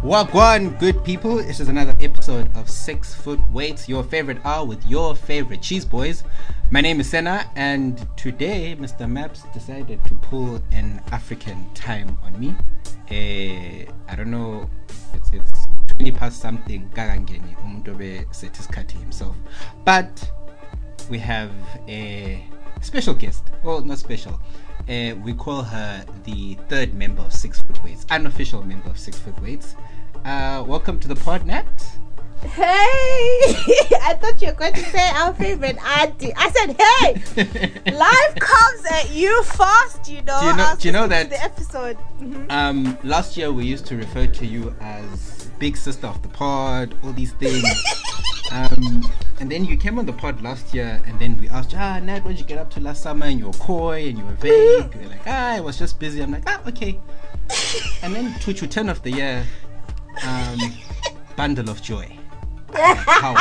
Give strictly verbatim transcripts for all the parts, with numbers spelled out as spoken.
Wagwan, good people. This is another episode of Six Foot Weights, your favorite hour with your favorite cheese boys. My name is Senna, and today Mister Maps decided to pull an African time on me. Uh, I don't know, it's, it's twenty past something, Kagangeni, Umundobe set his cut himself. But we have a special guest. Well, not special. Uh, we call her the third member of Six Foot Weights, unofficial member of Six Foot Weights. Uh, welcome to the pod, Nat. Hey! I thought you were going to say our favorite auntie. I said, hey! Life comes at you fast, you know. Do you know, do you know that the episode? Mm-hmm. Um, last year we used to refer to you as big sister of the pod, all these things. um, and then you came on the pod last year, and then we asked, ah, Nat, what did you get up to last summer? And you were coy and you were vague. You were like, ah, I was just busy. I'm like, ah, okay. And then Tuchu, ten of the year, um, bundle of joy. How?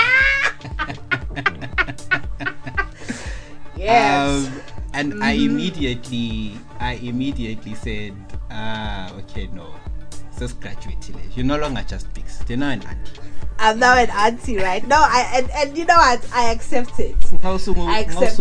Yes. Um, and mm-hmm. I immediately, I immediately said, ah, okay, no, just graduate. You're no longer just big sister. You're now an auntie. I'm now an auntie, right? No, I and, and you know what? I accept it. I accept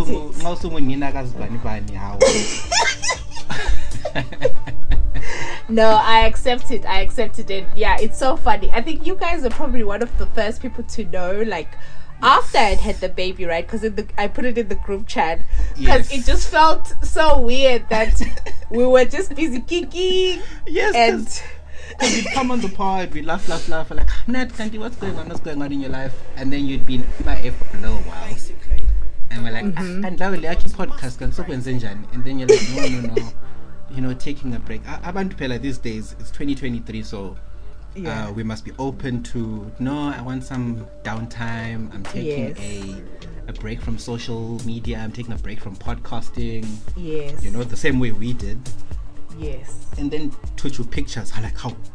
it. No, I accept it. I accepted it. Yeah, it's so funny. I think you guys are probably one of the first people to know, like, after I'd had the baby, right? Because I put it in the group chat. Because yes. It just felt so weird that we were just busy kicking. Yes, and because you'd come on the pod, we'd laugh, laugh, laugh, like, Nat, Kanti, what's going on? What's going on in your life? And then you'd be in M I A for a little while. Basically. And we're like, mm-hmm. and now we're like, podcast, and then you're like, no, no, no. You know, taking a break. Abantu phela these days, it's twenty twenty-three, so yeah. uh, we must be open to, no, I want some downtime. I'm taking yes. a a break from social media. I'm taking a break from podcasting. Yes. You know, the same way we did. Yes. And then Tuchu pictures, I like, how?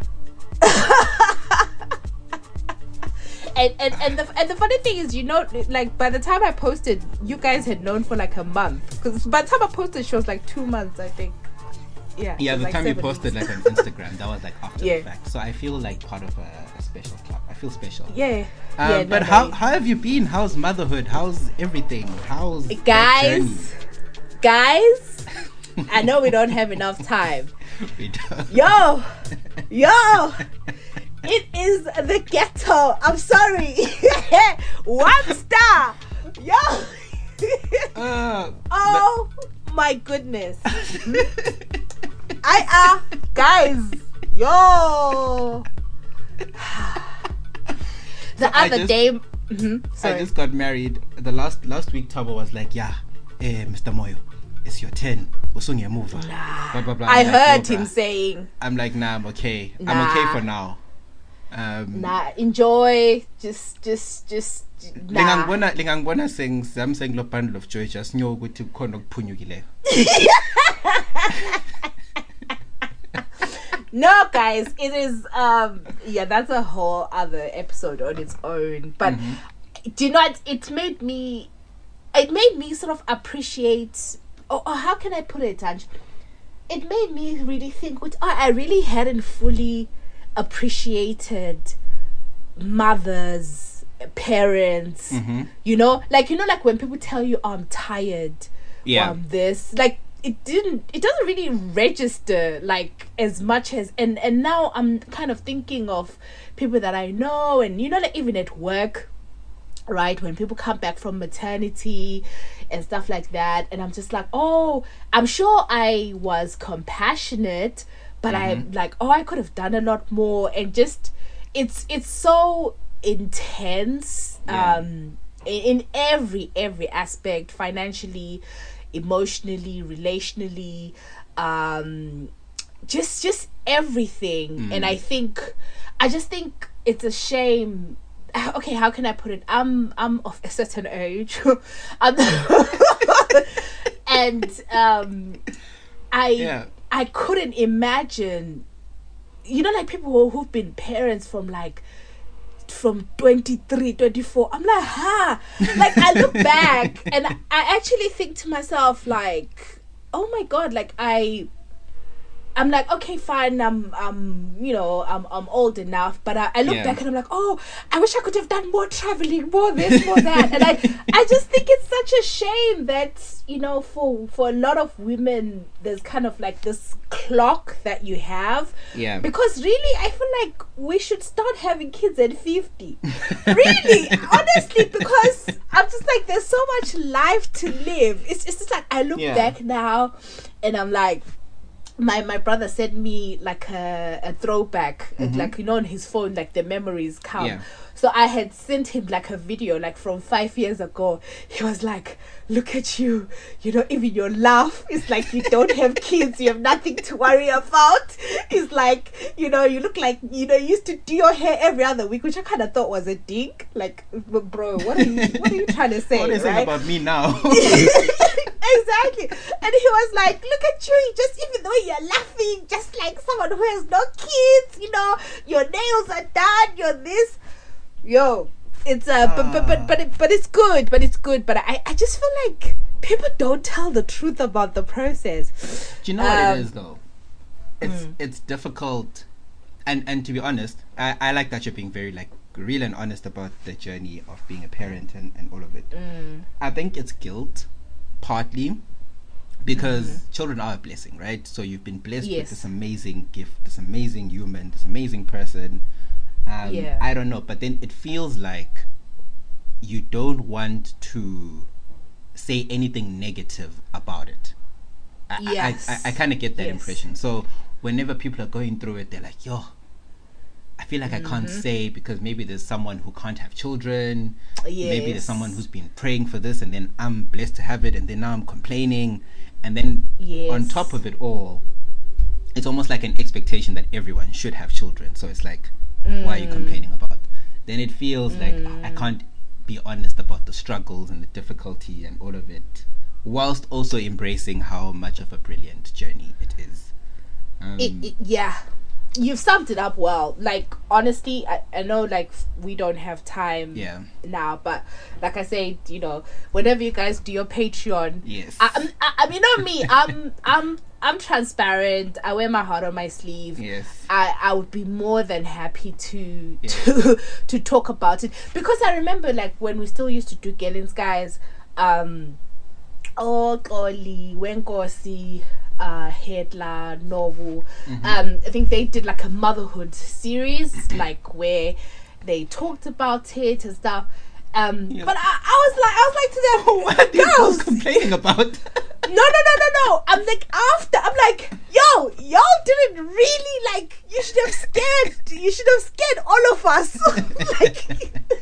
and and and the, and the funny thing is, you know, like, by the time I posted, you guys had known for like a month. Because by the time I posted, she was like two months, I think. Yeah, yeah, the like time you posted weeks. like on Instagram, that was like after yeah. the fact. So I feel like part of a, a special club. I feel special. Yeah. Um, yeah but no, how no. how have you been? How's motherhood? How's everything? How's guys? Guys, I know we don't have enough time. We don't. Yo, yo, it is the ghetto. I'm sorry. One star. Yo. uh, oh my goodness. I uh guys, yo. The so other just, day, mm-hmm, I just got married. The last last week, Tabo was like, "Yeah, eh, Mister Moyo, it's your turn. Usungia move." Nah. Blah, blah, blah. I like, heard no, him bruh. saying, "I'm like, nah, I'm okay. Nah. I'm okay for now." Um, nah, enjoy. Just, just, just. Nah. Lingangibona lingangibona sing I'm saying lo bundle of joy just nyo ukuthi kukhona okuphunyukileyo. No, guys, it is um yeah, that's a whole other episode on its own. But mm-hmm. do you know what, it made me it made me sort of appreciate, or, or how can I put it, Ange? It made me really think, oh, I really hadn't fully appreciated mothers, parents, mm-hmm. you know, like, you know, like when people tell you, oh, I'm tired, yeah, um, this, like, it didn't, it doesn't really register like as much as, and and now I'm kind of thinking of people that I know, and you know, like even at work, right, when people come back from maternity and stuff like that, and I'm just like, oh, I'm sure I was compassionate, but mm-hmm. I'm like, oh, I could have done a lot more. And just, it's it's so intense, yeah. um in, in every every aspect, financially, emotionally, relationally, um just just everything. mm. And I think I just think it's a shame. Okay, how can I put it? I'm I'm of a certain age. I'm and um I yeah. I couldn't imagine, you know, like people who, who've been parents from like from twenty-three, twenty-four. I'm like, huh? Like, I look back and I actually think to myself, like, oh my God, like I I'm like, okay, fine. I'm, um, you know, I'm, I'm old enough. But I, I look Yeah. back and I'm like, oh, I wish I could have done more traveling, more this, more that. And I, I just think it's such a shame that, you know, for for a lot of women, there's kind of like this clock that you have. Yeah. Because really, I feel like we should start having kids at fifty. Really, honestly, because I'm just like, there's so much life to live. It's, it's just like, I look Yeah. back now and I'm like, my my brother sent me like a, a throwback, like, you know, on his phone, like the memories come. Yeah. So I had sent him like a video like from five years ago. He was like, look at you, you know, even your laugh is like you don't have kids, you have nothing to worry about. It's like, you know, you look like, you know, you used to do your hair every other week, which I kind of thought was a dig. Like, bro, what are you what are you trying to say? What are you saying right? about me now? Exactly. And he was like, look at you, you just, even though you're laughing just like someone who has no kids, you know, your nails are done, you're this. Yo, it's uh, but but but but, it, but it's good, but it's good. But I I just feel like people don't tell the truth about the process. Do you know what Um, it is though? It's mm. it's difficult, and and to be honest, I, I like that you're being very like real and honest about the journey of being a parent and, and all of it. Mm. I think it's guilt, partly, because children are a blessing, right? So you've been blessed with Yes. this amazing gift, this amazing human, this amazing person. Um, Yeah. I don't know, but then it feels like you don't want to say anything negative about it. I, Yes. I, I, I kind of get that Yes. impression. So whenever people are going through it, they're like, yo, I feel like I can't Mm-hmm. say because maybe there's someone who can't have children. Maybe there's Yes. someone who's been praying for this and then I'm blessed to have it and then now I'm complaining. And then Yes. on top of it all, it's almost like an expectation that everyone should have children. So it's like, why are you complaining about? Then it feels like "Oh, I can't be honest about the struggles and the difficulty and all of it, whilst also embracing how much of a brilliant journey it is. Um, It, it, yeah, you've summed it up well. Like, honestly, I, I know like we don't have time Yeah. now, but like I said, you know, whenever you guys do your Patreon, Yes. I, I'm- I, I mean, not me. I'm I'm I'm transparent. I wear my heart on my sleeve. Yes. I, I would be more than happy to Yeah. to to talk about it, because I remember like when we still used to do Gellens, guys. Um, oh, Xoli, Wenkosi, uh, Hedla, Novu. Mm-hmm. Um, I think they did like a motherhood series, like where they talked about it and stuff. Um, Yeah. but I, I was like, I was like to them, What are these girls girls, complaining about? no, no, no, no, no. I'm like, after, I'm like, yo, y'all didn't really, like, you should have scared, you should have scared all of us. like,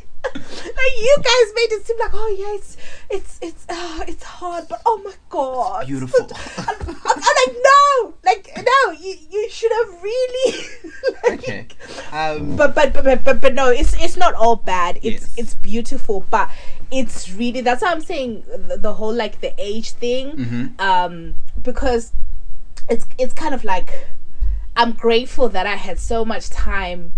like, you guys made it seem like, oh, yeah, it's, it's, it's, uh, it's hard, but oh my God. Beautiful. I'm, I'm, I'm like, no, like, no, you, you should have really, like, Okay. Um, but, but but but but but no, it's it's not all bad. It's Yes. it's beautiful, but it's really, that's why I'm saying the, the whole like the age thing, Mhm. um, because it's it's kind of like, I'm grateful that I had so much time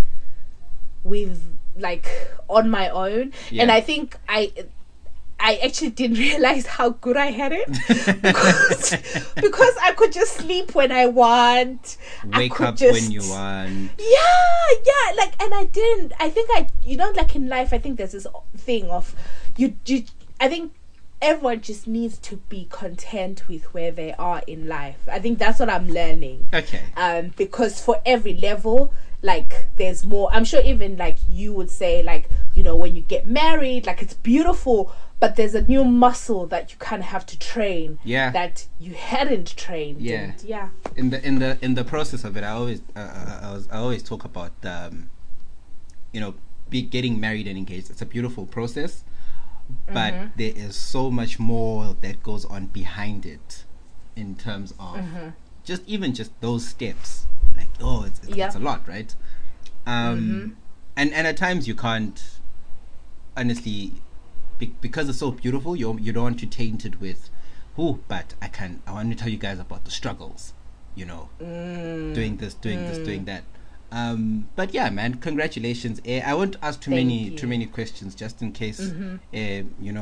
with like on my own, Yeah. and I think I. I actually didn't realize how good I had it because, because I could just sleep when I want. I wake could up just, when you want. yeah, yeah, like, and I didn't. I think I, you know, like in life, I think there's this thing of you. you I think everyone just needs to be content with where they are in life. I think that's what I'm learning. Okay. Um, because for every level, like, there's more. I'm sure even like you would say, like, you know, when you get married, like, it's beautiful, but there's a new muscle that you kind of have to train. Yeah. That you hadn't trained. Yeah. And yeah. in the in the in the process of it, I always uh, uh, I, was, I always talk about um, you know, be getting married and engaged. It's a beautiful process, but Mhm. there is so much more that goes on behind it, in terms of Mhm. just even just those steps. Like, oh, it's it's, Yeah. it's a lot, right? Um, Mhm. and and at times you can't honestly, be, because it's so beautiful. You you don't want to taint it with, oh, but I can. I want to tell you guys about the struggles. You know, Mm. doing this, doing this, Mm. doing that. Um, but yeah, man, congratulations. Eh, I won't ask too Thank many you. too many questions, just in case. Mhm. Eh, you know,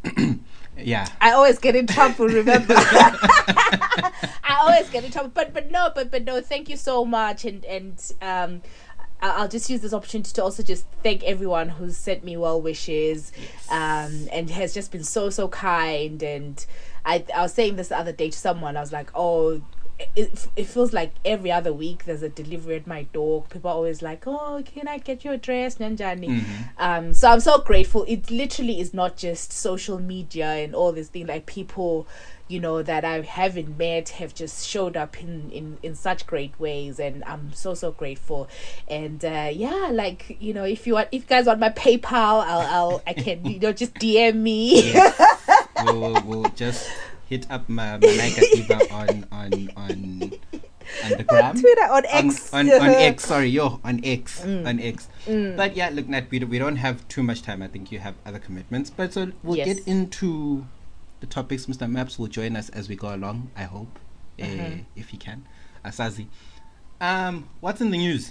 Yeah. I always get in trouble, remember? I always get in trouble. But but no, but but no, thank you so much. And and um I- I'll just use this opportunity to also just thank everyone who's sent me well wishes, Yes. um, and has just been so so kind. And I I was saying this the other day to someone. I was like, oh, it it feels like every other week there's a delivery at my door. People are always like, oh, can I get your address, Nanjani? Mhm. Um, so I'm so grateful. It literally is not just social media and all this thing. Like people, you know, that I haven't met have just showed up in, in, in such great ways, and I'm so so grateful. And uh, yeah, like, you know, if you want, if you guys want my PayPal, I'll I'll I can, you know, just D M me. Yes. we'll, we'll, we'll just hit up my Malaika Eva on on on on the gram. Twitter, on X. On, on, on X, sorry, yo, on X, Mm. on X. Mm. But yeah, look, Nat, we, do, we don't have too much time. I think you have other commitments. But so we'll Yes. get into the topics. Mister Maps will join us as we go along, I hope, uh, Mhm. if he can. Asazi. Um, what's in the news?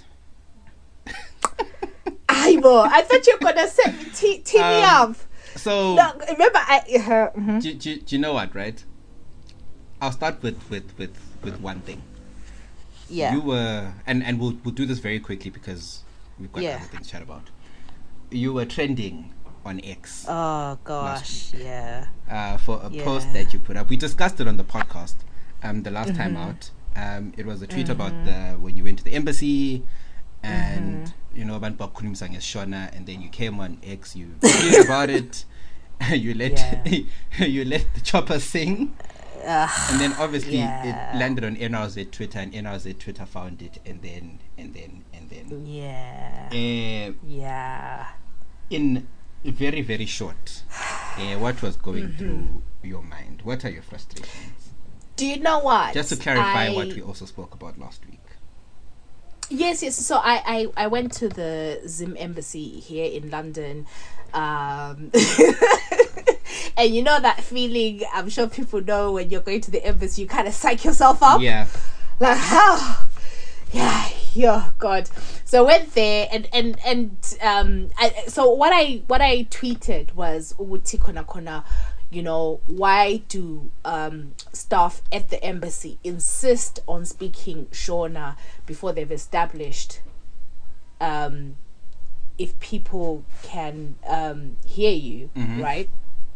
Aibo, I thought you were gonna set me tee, tee me Um, up. So, No, remember I. Uh, mhm. do, do, do you know what, right? I'll start with, with, with, with one thing. Yeah. You were, and, and we'll, we'll do this very quickly because we've got Yeah. other things to chat about. You were trending on X Oh gosh, yeah. uh, for a Yeah. post that you put up. We discussed it on the podcast um, the last time Mhm. out. Um, it was a tweet Mhm. about the when you went to the embassy and, Mhm. you know, abantu bakhulumisana ngeShona, and then you came on X, you tweeted about it, you let Yeah. you let the chopper sing. Ugh, And then obviously yeah. it landed on N R Z Twitter, and N R Z Twitter found it, and then and then and then Yeah. uh, Yeah. in very very short, uh, what was going Mhm. through your mind? What are your frustrations? Do you know what? Just to clarify I- what we also spoke about last week. Yes, yes. So I, I, I went to the Zim embassy here in London. Um, and you know that feeling, I'm sure people know when you're going to the embassy, you kind of psych yourself up. Yeah. Like, how? Yeah, yeah, God. So I went there, and, and, and um, I, so what I, what I tweeted was, "Uguti kona kona," you know, why do um, staff at the embassy insist on speaking Shona before they've established um, if people can um, hear you, Mhm. right?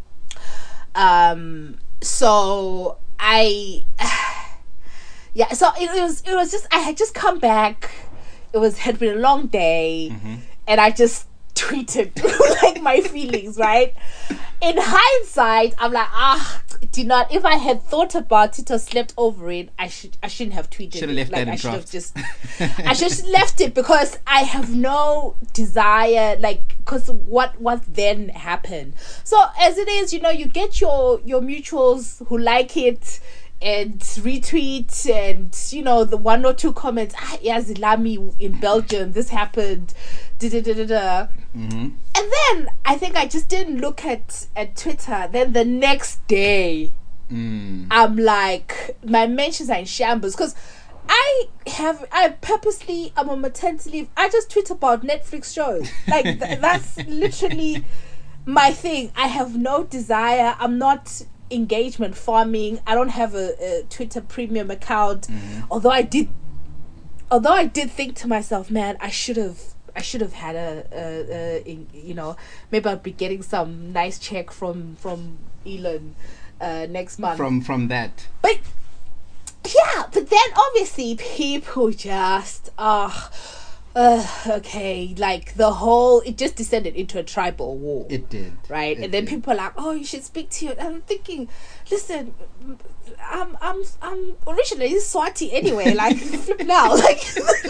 Um, so I, yeah, so it, it was, it was just, I had just come back. It was, had been a long day, Mhm. and I just tweeted like my feelings, right? In hindsight, I'm like, ah, do not. If I had thought about it or slept over it, I should, I shouldn't have tweeted Should have it. left Like that in I should have draft. just, I should have left it because I have no desire, like, because what what then happened. So as it is, you know, you get your your mutuals who like it and retweet, and you know, the one or two comments, ah, yeah, Zilami in Belgium, this happened, da da da da da. Mhm. And then I think I just didn't look at at Twitter. Then the next day, Mm. I'm like, my mentions are in shambles because I have I purposely I'm on maternity leave. I just tweet about Netflix shows. Like th- that's literally my thing. I have no desire. I'm not engagement farming. I don't have a, a Twitter premium account. Mhm. Although I did, although I did think to myself, man, I should have. I should have had a, a, a, in- you know, maybe I'd be getting some nice check from from Elon uh, next month. From from that. But yeah, but then obviously people just ah, uh, okay, like the whole it just descended into a tribal war, It did. right? It And then did. people are like, oh, you should speak to you. And I'm thinking, listen, I'm I'm I'm originally Swati anyway. Like flip now, like.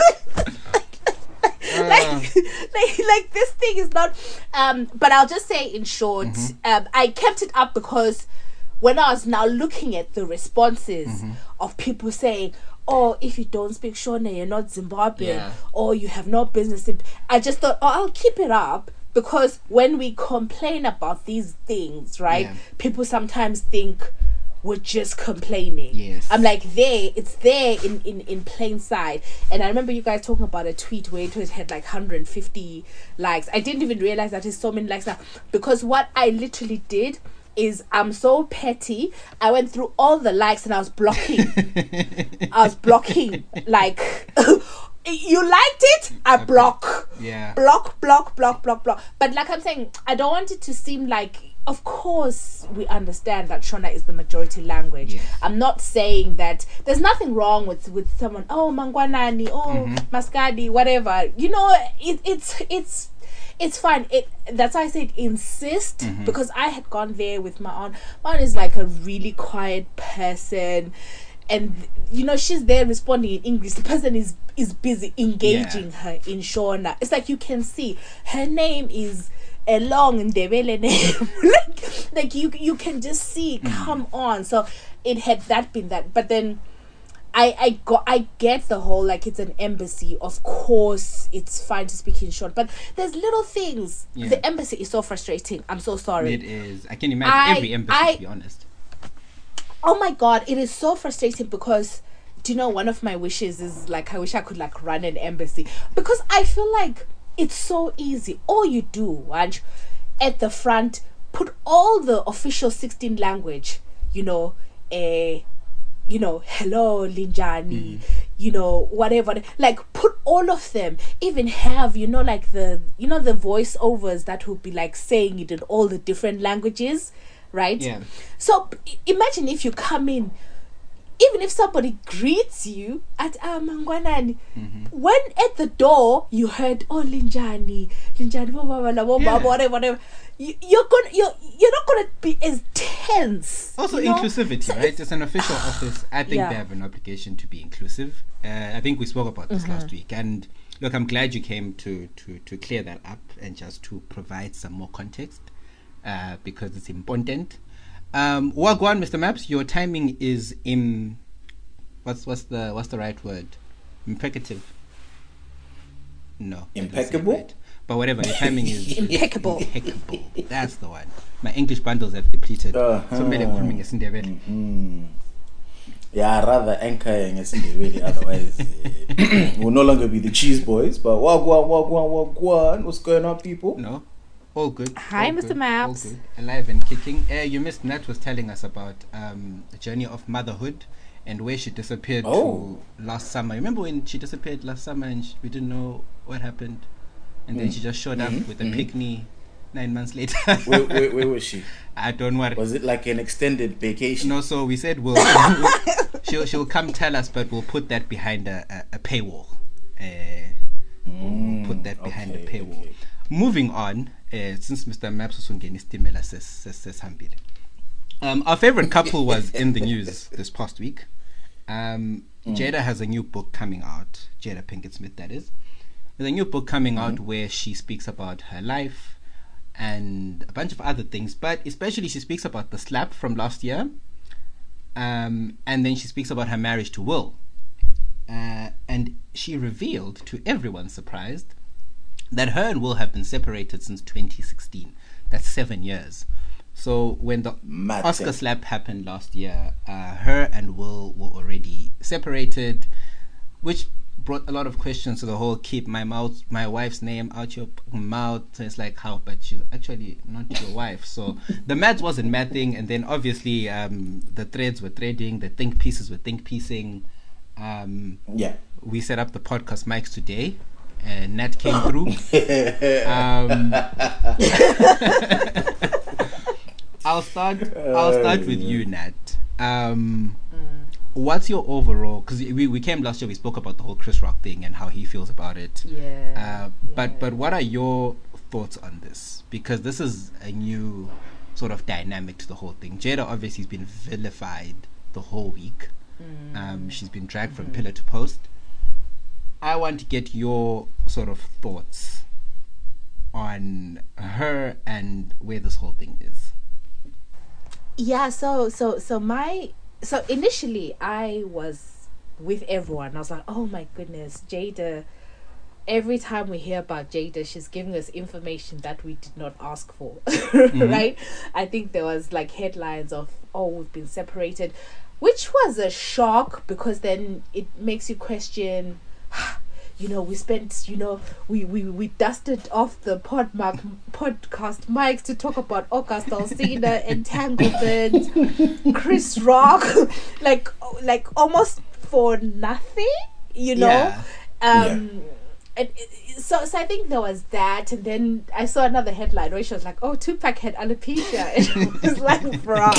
Uh, like, like, like this thing is not um but I'll just say in short, Mhm. um I kept it up because when I was now looking at the responses Mhm. of people saying, oh, if you don't speak Shona, you're not Zimbabwean, Yeah. or you have no business in, I just thought, oh, I'll keep it up because when we complain about these things, right, Yeah. people sometimes think we're just complaining. Yes. I'm like, there, it's there in, in, in plain sight. And I remember you guys talking about a tweet where it had like one hundred fifty likes. I didn't even realize that there's so many likes now because what I literally did is I'm so petty. I went through all the likes and I was blocking. I was blocking. Like, you liked it? I block. Yeah. Block, block, block, block, block. But like I'm saying, I don't want it to seem like, of course, we understand that Shona is the majority language. Yes. I'm not saying that there's nothing wrong with, with someone, oh, Mangwanani, oh, Mm-hmm. Maskadi, whatever. You know, it, it's, it's, it's fine. It that's why I said insist, Mm-hmm. because I had gone there with my aunt. My aunt is like a really quiet person, and you know she's there responding in English. The person is is busy engaging Yeah. her in Shona. It's like you can see her name is a long Ndebele name. like like you you can just see. Mm-hmm. Come on. So it had that been that, but then. I, I got I get the whole like it's an embassy. Of course, it's fine to speak in short, but there's little things. Yeah. The embassy is so frustrating. I'm so sorry. It is. I can imagine I- every embassy, I- to be honest. Oh my god, it is so frustrating because do you know one of my wishes is like I wish I could like run an embassy, because I feel like it's so easy. All you do, Wanj, at the front, put all the official sixteen language, you know, eh. you know, hello, Linjani, you know, whatever. Like, put all of them. Even have, you know, like the, you know, the voiceovers that will be like saying it in all the different languages, right? Yeah. So i- imagine if you come in, even if somebody greets you at ah, Mangwanani, when at the door you heard, oh, Linjani, Linjani, blah, blah, blah, blah, blah, Yeah. whatever, whatever. You, you're gonna, you're, you're not gonna be as tense. Also, you know? inclusivity, So right? It's an official office. I think Yeah. they have an obligation to be inclusive. Uh, I think we spoke about this last week. And look, I'm glad you came to, to, to clear that up and just to provide some more context uh, because it's important. Um, Wagwan, Mister Maps, your timing is in what's what's the what's the right word? Impecative. No. I didn't say it Impeccable? right. But whatever, your timing is Impeccable. impeccable. That's the one. My English bundles have depleted. Uh-huh. So many khuluma ngesindebele. Mm. Yeah, rather anchor ngesindebele, otherwise uh, we'll no longer be the cheese boys. But wagwan, wagwan, wagwan. What's going on, people? No, all good. Hi, all Mister good, Maps. all good. Alive and kicking. Uh, you missed Nat was telling us about um, the journey of motherhood and where she disappeared Oh. to last summer. Remember when she disappeared last summer and sh- we didn't know what happened, and then she just showed up with a picnic nine months later. Where, where, where was she? I don't worry. Was it like an extended vacation? No, so we said we'll she'll she'll come tell us, but we'll put that behind a, a, a paywall. Uh, we'll put that behind okay, a paywall. okay. Moving on, uh, since Mister Maps was ungena istimela ses ses sesihambile. Um, our favorite couple was in the news this past week. Um, Jada has a new book coming out. Jada Pinkett Smith, that is. There's a new book coming out where she speaks about her life and a bunch of other things, but especially she speaks about the slap from last year, um, and then she speaks about her marriage to Will. Uh, and she revealed, to everyone's surprise, that her and Will have been separated since twenty sixteen. That's seven years. So when the Mad Oscar thing. slap happened last year, uh, her and Will were already separated, which brought a lot of questions to the whole keep my mouth, my wife's name out your p- mouth. So it's like, how? But she's actually not your wife. So the maths wasn't mathing, and then obviously um, the threads were threading, the think pieces were think piecing. Um, Yeah. we set up the podcast mics today, and Nat came through. um, I'll start. I'll start with you, Nat. Um, What's your overall? Because we, we came last year, we spoke about the whole Chris Rock thing and how he feels about it. Yeah. Uh, but but what are your thoughts on this? Because this is a new sort of dynamic to the whole thing. Jada obviously has been vilified the whole week. Um, she's been dragged from pillar to post. I want to get your sort of thoughts on her and where this whole thing is. Yeah, so so so my so initially I was with everyone. I was like, oh my goodness, Jada. Every time we hear about Jada, she's giving us information that we did not ask for. Right? I think there was like headlines of, oh, we've been separated, which was a shock because then it makes you question, you know, we spent, you know, we, we, we dusted off the pod mark, podcast mics to talk about August Alsina, Entanglement, Chris Rock, like, like almost for nothing, you know? Yeah. Um, yeah. And so, so I think there was that, and then I saw another headline where she was like, "Oh, Tupac had alopecia," and it was like, "Bruh."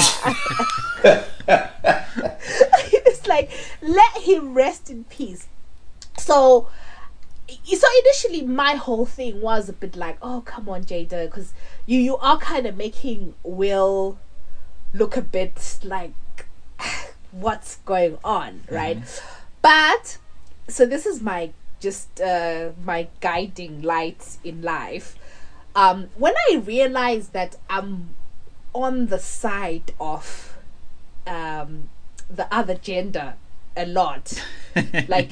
It's like, let him rest in peace. So, so initially, my whole thing was a bit like, "Oh, come on, Jada," because you you are kind of making Will look a bit like what's going on, right? Mm-hmm. But so this is my. just uh, my guiding light in life. Um, when I realized that I'm on the side of um, the other gender a lot, like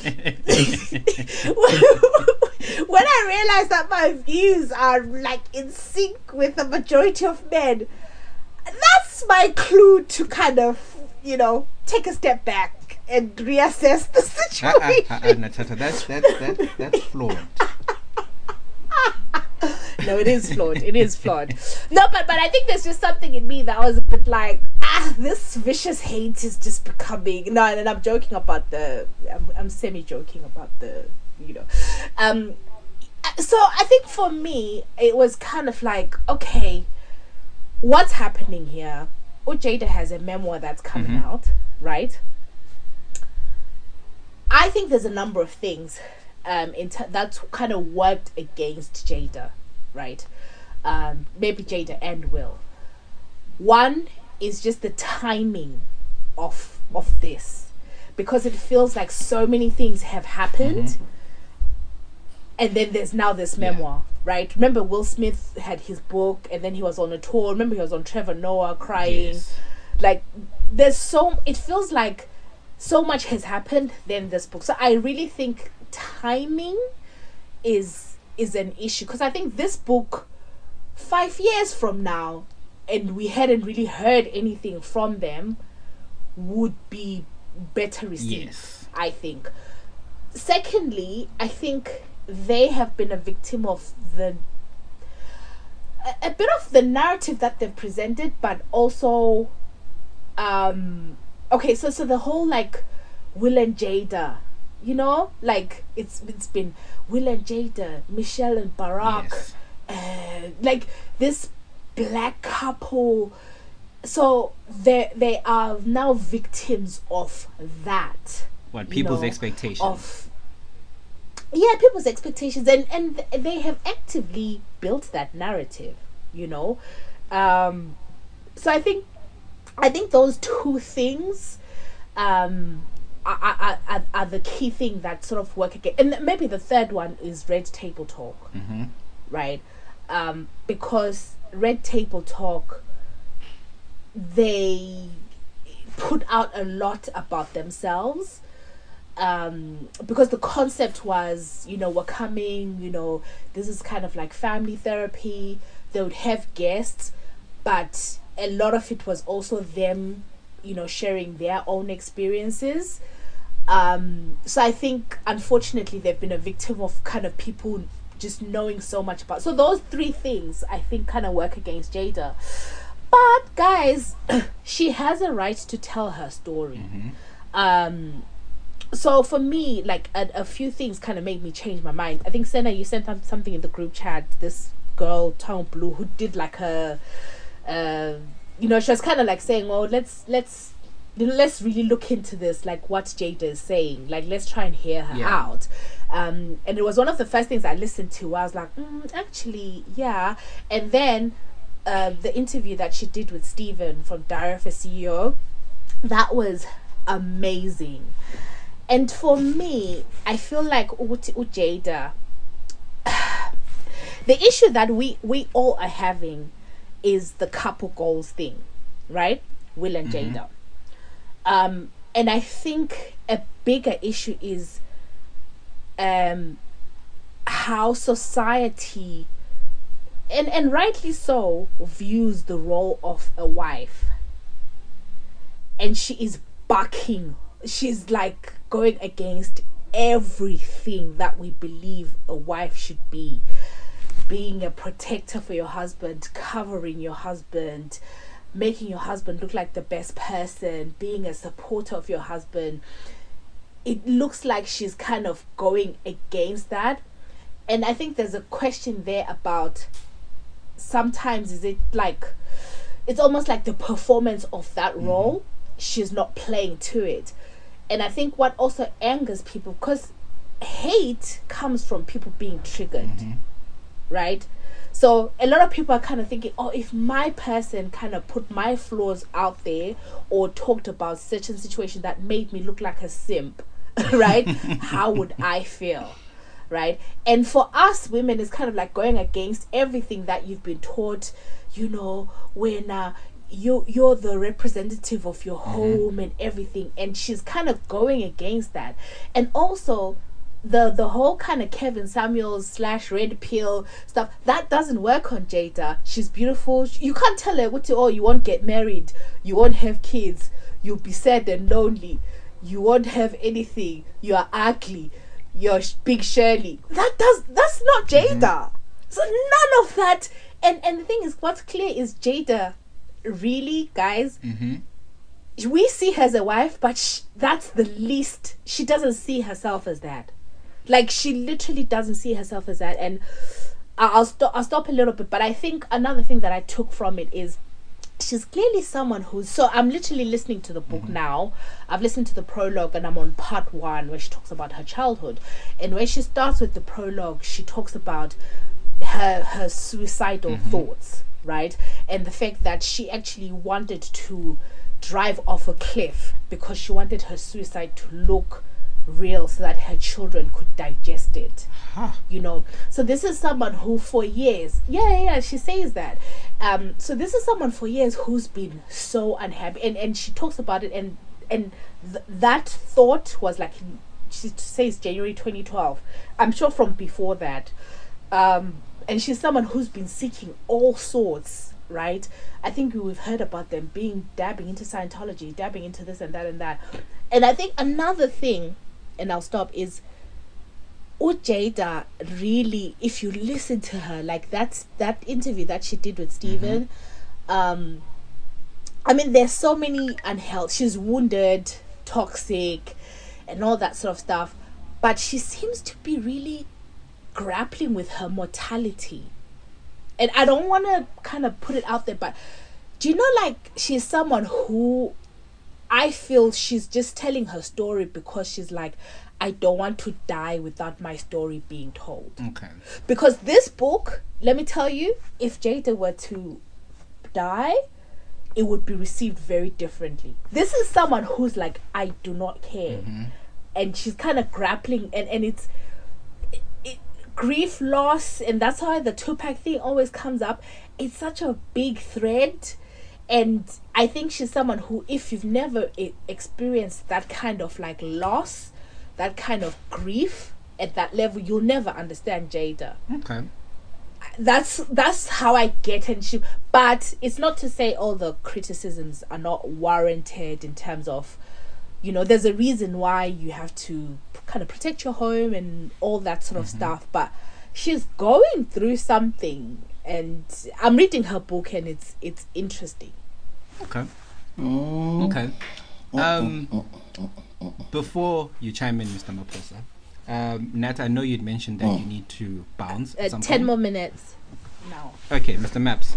when I realized that my views are like in sync with the majority of men, that's my clue to kind of, you know, take a step back and reassess the situation. Uh, uh, uh, no, Tata, that's, that's, that's, that's flawed. No, it is flawed. It is flawed. No, but, but I think there's just something in me that was a bit like, ah, this vicious hate is just becoming... No, and I'm joking about the... I'm, I'm semi-joking about the, you know... Um, so I think for me, it was kind of like, okay, what's happening here? Jada has a memoir that's coming mm-hmm. out, right? I think there's a number of things um, in t- that's kind of worked against Jada, right? Um, maybe Jada and Will. One is just the timing of of this, because it feels like so many things have happened, mm-hmm. and then there's now this memoir, yeah. right? Remember, Will Smith had his book, and then he was on a tour. Remember, he was on Trevor Noah crying. Yes. Like, there's so... It feels like so much has happened then this book. So I really think timing is is an issue, because I think this book five years from now, and we hadn't really heard anything from them, would be better received. Yes. I think. Secondly, I think they have been a victim of the a, a bit of the narrative that they've presented, but also um okay, so so the whole like Will and Jada, you know, like it's it's been Will and Jada, Michelle and Barack, yes. uh, like this black couple. So they they are now victims of that. What people's you know, expectations? Of yeah, people's expectations, and and they have actively built that narrative. You know, um, so I think. I think those two things um, are, are, are, are the key thing that sort of work again. And maybe the third one is Red Table Talk, mm-hmm. right? Um, because Red Table Talk, they put out a lot about themselves. Um, because the concept was, you know, we're coming, you know, this is kind of like family therapy. They would have guests, but a lot of it was also them, you know, sharing their own experiences. Um, so I think, unfortunately, they've been a victim of kind of people just knowing so much about. So those three things, I think, kind of work against Jada. But, guys, she has a right to tell her story. Mm-hmm. Um, so for me, like, a, a few things kind of made me change my mind. I think, Senna, you sent something in the group chat, this girl, Tone Blue, who did like a... Uh, you know, she was kind of like saying, "Oh, let's let's you know, let's really look into this, like what Jada is saying. Like, let's try and hear her yeah. out." Um, and it was one of the first things I listened to. I was like, mm, "Actually, yeah." And then uh, the interview that she did with Steven from Diary of a C E O, that was amazing. And for me, I feel like Ut- Jada, the issue that we we all are having is the couple goals thing, right? Will and mm-hmm. Jada. Um, and I think a bigger issue is um, how society, and, and rightly so, views the role of a wife. And she is bucking. She's like going against everything that we believe a wife should be. Being a protector for your husband, covering your husband, making your husband look like the best person, being a supporter of your husband. It looks like she's kind of going against that. And I think there's a question there about, sometimes is it like, it's almost like the performance of that mm-hmm. role, she's not playing to it. And I think what also angers people, because hate comes from people being triggered, mm-hmm. right? So a lot of people are kind of thinking, oh, if my person kind of put my flaws out there or talked about certain situation that made me look like a simp, right? How would I feel? Right? And for us women, it's kind of like going against everything that you've been taught, you know, when uh, you you're the representative of your mm-hmm. home and everything, and she's kind of going against that. And also the the whole kind of Kevin Samuels slash red pill stuff, that doesn't work on Jada. She's beautiful. You can't tell her what to, oh, you won't get married, you won't have kids, you'll be sad and lonely, you won't have anything, you are ugly, you're big Shirley. That does that's not Jada. Mm-hmm. So none of that. And and the thing is, what's clear is Jada, really, guys, mm-hmm. we see her as a wife, but she, that's the least. She doesn't see herself as that. Like, she literally doesn't see herself as that. And I'll stop. I'll stop a little bit. But I think another thing that I took from it is, she's clearly someone who's, so I'm literally listening to the book mm-hmm. now. I've listened to the prologue and I'm on part one where she talks about her childhood. And when she starts with the prologue, she talks about her her suicidal mm-hmm. thoughts, right? And the fact that she actually wanted to drive off a cliff because she wanted her suicide to look real so that her children could digest it. Huh. You know, so this is someone who for years, yeah, yeah, yeah, she says that. Um, so this is someone for years who's been so unhappy, and, and she talks about it, and and th- that thought was like, she says January twenty twelve. I'm sure from before that. Um, and she's someone who's been seeking all sorts, right? I think we've heard about them being dabbing into Scientology, dabbing into this and that and that. And I think another thing, and I'll stop, is Jada really, if you listen to her, like that's that interview that she did with Stephen, mm-hmm. um, I mean, there's so many unhealth. She's wounded, toxic, and all that sort of stuff. But she seems to be really grappling with her mortality. And I don't want to kind of put it out there, but do you know, like, she's someone who I feel she's just telling her story because she's like, I don't want to die without my story being told. Okay. Because this book, let me tell you, if Jada were to die, it would be received very differently. This is someone who's like, I do not care. Mm-hmm. And she's kind of grappling, and, and it's it, it, grief, loss, and that's why the Tupac thing always comes up. It's such a big thread. And I think she's someone who, if you've never I- experienced that kind of like loss, that kind of grief at that level, you'll never understand Jada. Okay. That's that's how I get it. She, but it's not to say all the criticisms are not warranted in terms of, you know, there's a reason why you have to kind of protect your home and all that sort of mm-hmm. stuff. But she's going through something, and I'm reading her book, and it's it's interesting. Okay. Okay. Um, before you chime in, Mister Maposa, um, Nat, I know you'd mentioned that you need to bounce. Uh, ten point. More minutes. No. Okay, Mister Maps.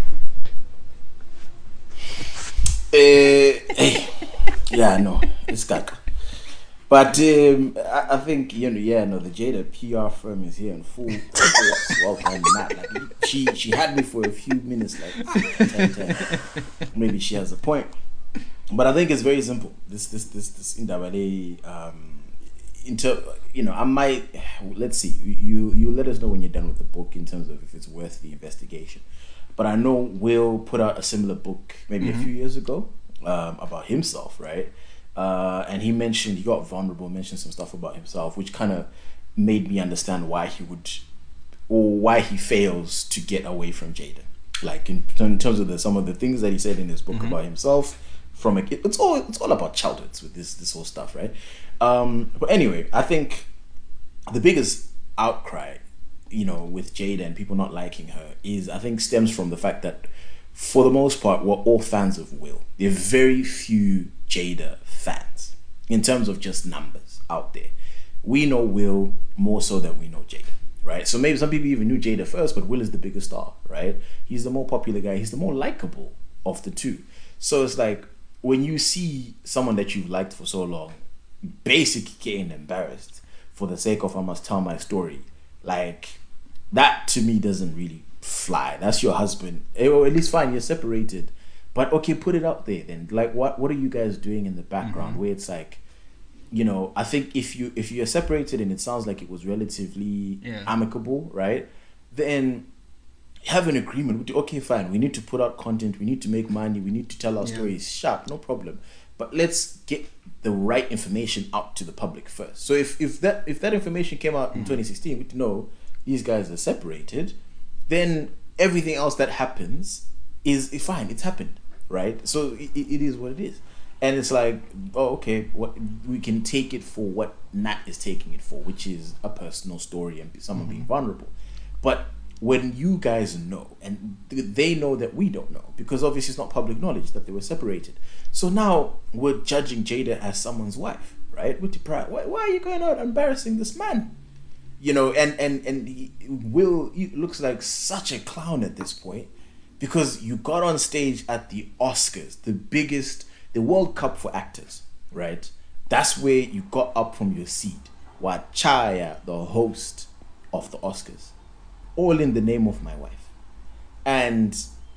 Uh, yeah, no, it's got. But um, I, I think, you know, yeah, no, the Jada P R firm is here in full force. Well done, Matt. Like, she she had me for a few minutes, like ten, ten. Maybe she has a point, but I think it's very simple. This this this this Indabale, um, inter, you know, I might let's see. You you let us know when you're done with the book in terms of if it's worth the investigation. But I know Will put out a similar book maybe mm-hmm. a few years ago um, about himself, right? Uh, and he mentioned, he got vulnerable, mentioned some stuff about himself, which kind of made me understand why he would, or why he fails to get away from Jada. Like in, in terms of the, some of the things that he said in his book mm-hmm. about himself, from a kid, it's all it's all about childhoods with this this whole stuff, right? Um, but anyway, I think the biggest outcry, you know, with Jada and people not liking her is, I think, stems from the fact that for the most part, we're all fans of Will. There are very few Jada fans in terms of just numbers out there. We know Will more so than we know Jada, right? So maybe some people even knew Jada first, but Will is the bigger star, right? He's the more popular guy. He's the more likable of the two. So it's like when you see someone that you've liked for so long basically getting embarrassed for the sake of I must tell my story, like that to me doesn't really fly. That's your husband, or at least fine, you're separated, but okay, put it out there then. Like what what are you guys doing in the background mm-hmm. where it's like, you know, I think if you if you're separated and it sounds like it was relatively yeah. amicable, right, then have an agreement. Okay, fine, we need to put out content, we need to make money, we need to tell our yeah. stories sharp, no problem, but let's get the right information out to the public first. So if if that if that information came out in mm-hmm. twenty sixteen, we know these guys are separated, then everything else that happens is fine. It's happened, right? So it, it is what it is, and it's like, oh, okay, what we can take it for what Nat is taking it for, which is a personal story and someone mm-hmm. being vulnerable. But when you guys know, and they know that we don't know, because obviously it's not public knowledge that they were separated. So now we're judging Jada as someone's wife, right? With the pride, why, why are you going out embarrassing this man? You know, and and and he, Will he looks like such a clown at this point because you got on stage at the Oscars, the biggest, the World Cup for actors, right? That's where you got up from your seat. Wachaya, the host of the Oscars, all in the name of my wife, and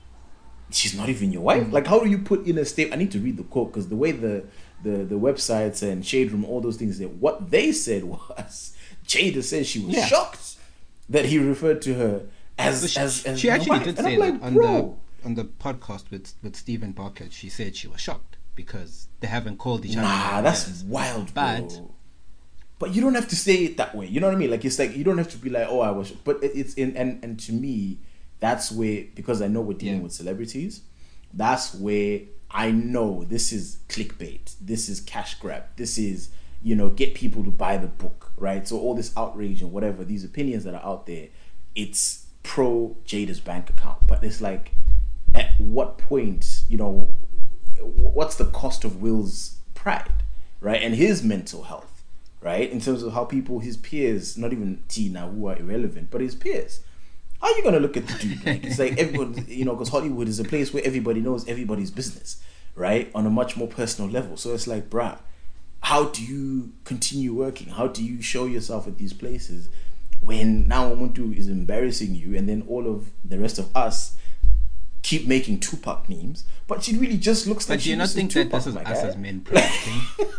she's not even your wife. Mm-hmm. Like, how do you put in a statement? I need to read the quote because the way the the the websites and Shade Room, all those things, that what they said was. Jada says she was yeah. shocked that he referred to her as so she, as, as she actually wife. did and say I'm that like, on bro. the on the podcast with with Stephen Barker. She said she was shocked because they haven't called each other. Nah, that's years. wild, bro. But, but you don't have to say it that way. You know what I mean? Like it's like you don't have to be like, oh, I was. But it, it's in and and to me, that's where, because I know we're dealing yeah. with celebrities. That's where I know this is clickbait. This is cash grab. This is, you know, get people to buy the book, right? So all this outrage and whatever, these opinions that are out there, it's pro Jada's bank account. But it's like, at what point, you know, what's the cost of Will's pride, right? And his mental health, right? In terms of how people, his peers, not even Tina, who are irrelevant, but his peers. How are you going to look at the dude? Like, it's like everyone, you know, because Hollywood is a place where everybody knows everybody's business, right? On a much more personal level. So it's like, bruh, how do you continue working? How do you show yourself at these places when now Umuntu is embarrassing you and then all of the rest of us keep making Tupac memes, but she really just looks but like she do you not think Tupac, that this is us guy. as men projecting?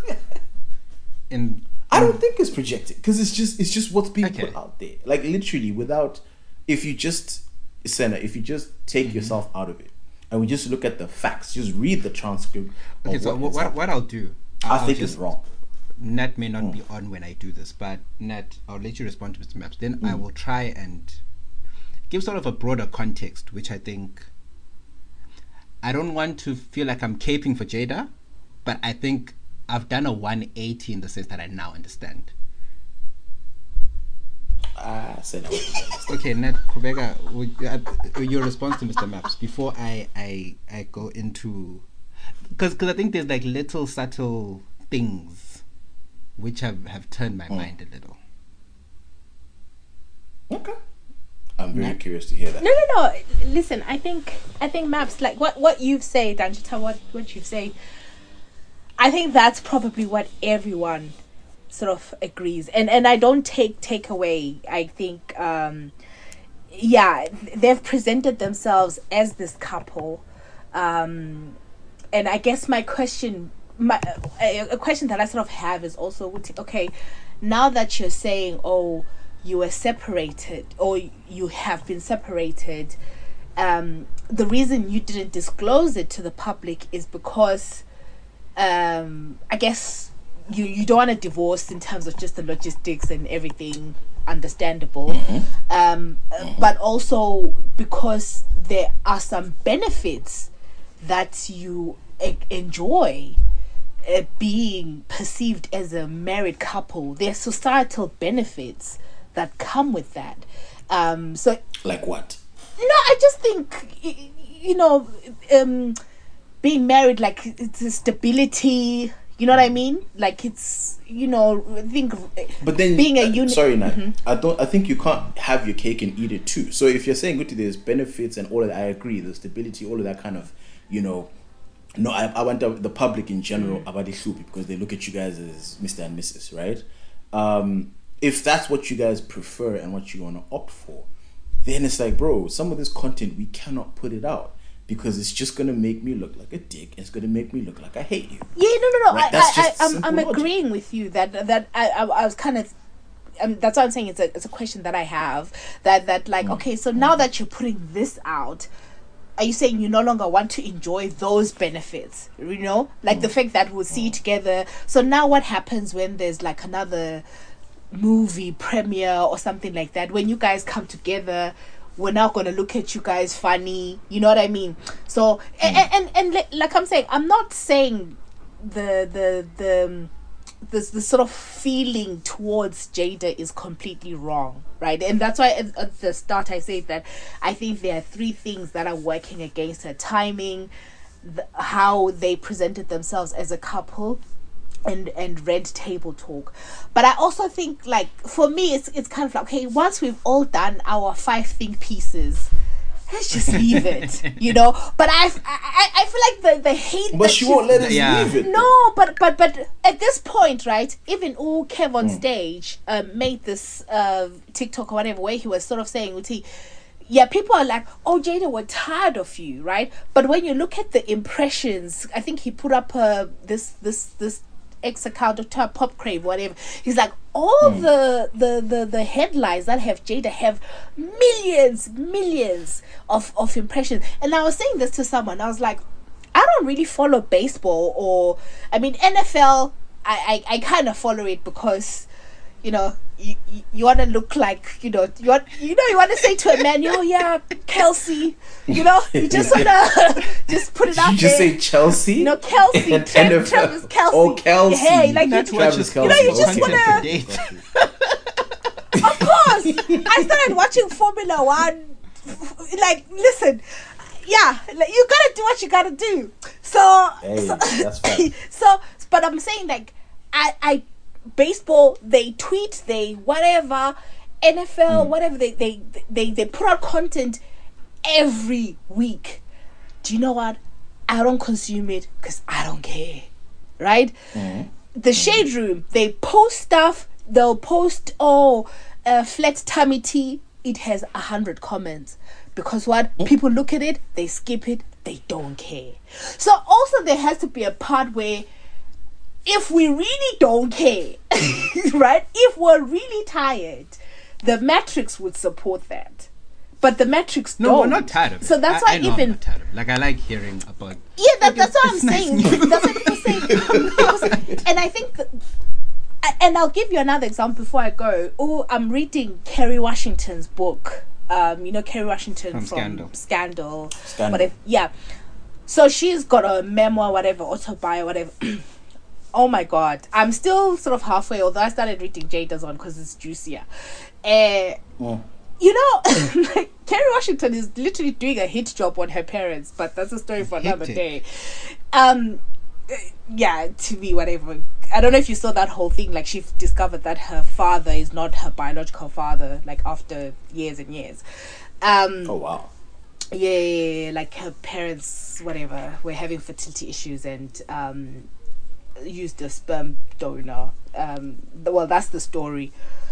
in, I don't think it's projected because it's just it's just what's being okay. put out there. Like literally, without if you just Senna, if you just take mm-hmm. yourself out of it and we just look at the facts, just read the transcript. Okay, so what what, what I'll do. I I'll think just, it's wrong. Nat may not mm. be on when I do this, but Nat, I'll let you respond to Mister Maps. Then mm. I will try and give sort of a broader context, which I think I don't want to feel like I'm caping for Jada, but I think I've done a one eighty in the sense that I now understand. Ah, uh, no. Okay, Nat Kubega, uh, your response to Mister Maps before I I, I go into, because because I think there's like little subtle things which have, have turned my mm. mind a little. Okay. I'm very Nat? curious to hear that. No, no, no. Listen, I think I think Maps, like what, what you've said, Danjita, what, what you've said, I think that's probably what everyone sort of agrees. And and I don't take take away. I think um yeah, they've presented themselves as this couple. Um and I guess my question my a, a question that I sort of have is also, okay, now that you're saying, oh, you were separated or you have been separated, um the reason you didn't disclose it to the public is because um I guess you you don't want a divorce in terms of just the logistics and everything, understandable. Mm-hmm. um mm-hmm. But also because there are some benefits that you e- enjoy uh, being perceived as a married couple. There's societal benefits that come with that. Um, so, like what? No, I just think, y- you know, um, being married, like, it's a stability. You know what I mean? Like, it's, you know, I think. But then, being a uh, unit. sorry, Nat, Mhm. I don't. I think you can't have your cake and eat it too. So if you're saying, "Guti, there's benefits and all of that," I agree. The stability, all of that kind of, you know. No, I, I want the, the public in general Mm. about the Shupi because they look at you guys as Mister and Missus Right? Um, if that's what you guys prefer and what you want to opt for, then it's like, bro, some of this content we cannot put it out because it's just gonna make me look like a dick. And it's gonna make me look like I hate you. Yeah, no, no, no. Right? I, That's I, just I, I'm, simple I'm logic. agreeing with you that that I, I, I was kind of. Um, that's what I'm saying. It's a, it's a question that I have. That that like, Mm. okay, so now that you're putting this out, are you saying you no longer want to enjoy those benefits? You know, like the fact that we'll see you together. So now, what happens when there's like another movie premiere or something like that? When you guys come together, we're now going to look at you guys funny. You know what I mean? So and and, and, and li- like I'm saying, I'm not saying the the the. um, this the sort of feeling towards Jada is completely wrong, right? And that's why at, at the start I said that I think there are three things that are working against her: timing, the, how they presented themselves as a couple, and and red table talk. But I also think, like, for me, it's it's kind of like, okay, once we've all done our five think pieces, let's just leave it, you know. But I, I, I feel like the, the hate. But that she she's- won't let us Yeah. leave it. No, but but but at this point, right? Even all Kev Hmm. on stage um, made this uh, TikTok or whatever where he was sort of saying, "Uti, yeah, people are like, oh, Jada, we're tired of you, right?" But when you look at the impressions, I think he put up uh, this this this X account of Top Pop Crave, whatever. He's like, all Hmm. the, the the the headlines that have Jada have millions, millions of of impressions. And I was saying this to someone. I was like, I don't really follow baseball, or I mean N F L. I I, I kind of follow it because, you know, you, you, you want to look like, you know, you want, you know, you want to say to a man, oh yeah, Kelsey, you know, you just want to just put it Did out you just there. say Chelsea? No, Kelsey, And Tra- N F L. Travis Kelsey. Oh, Kelsey. Hey, like Not you, watch Travis his you know, you just Kelsey. want content to. to date. Of course, I started watching Formula One. Like, listen, yeah, like, you gotta do what you gotta do. So, Hey, so, that's fine. so, but I'm saying, like, I, I, baseball, they tweet, they whatever, N F L, Mm. whatever, they, they, they, they put out content every week. Do you know what? I don't consume it because I don't care, right? Mm. The Shade Room, they post stuff. They'll post, oh, uh, flat tummy tea. It has a hundred comments because what? People look at it, they skip it, they don't care. So also there has to be a part where, if we really don't care, right? If we're really tired, the Matrix would support that. But the Matrix No, don't. we're not tired of it. So that's I, why I know even I'm not tired of it. Like, I like hearing about. yeah, that, that's what I'm It's nice saying. news. That's what people say. People say- and I think, that, and I'll give you another example before I go. Oh, I'm reading Kerry Washington's book. Um, you know Kerry Washington From from, Scandal. Scandal. Scandal. Whatever. Yeah. So she's got a memoir, whatever, autobiography, whatever. Oh my god, I'm still sort of halfway. Although I started reading Jada's one because it's juicier. Uh, Mm. you know, like, Kerry Washington is literally doing a hit job on her parents, but that's a story for another Hit it. day. Um, uh, yeah, to me, whatever. I don't know if you saw that whole thing. Like, she discovered that her father is not her biological father. Like, after years and years. Um, Oh wow. yeah, yeah, yeah, like her parents, whatever, were having fertility issues and um, used a sperm donor. Um, th- well, that's the story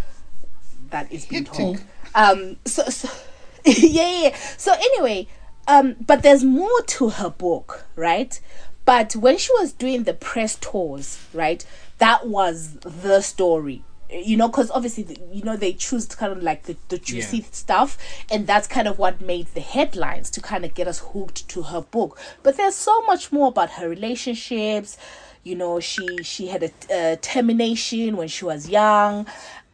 that is being told. Um, so, so yeah, yeah, yeah. So anyway, um, but there's more to her book, right? But when she was doing the press tours, right, that was the story. You know, because obviously, the- you know, they choose kind of like the, the juicy Yeah. stuff, and that's kind of what made the headlines to kind of get us hooked to her book. But there's so much more about her relationships. You know, she she had a uh, termination when she was young.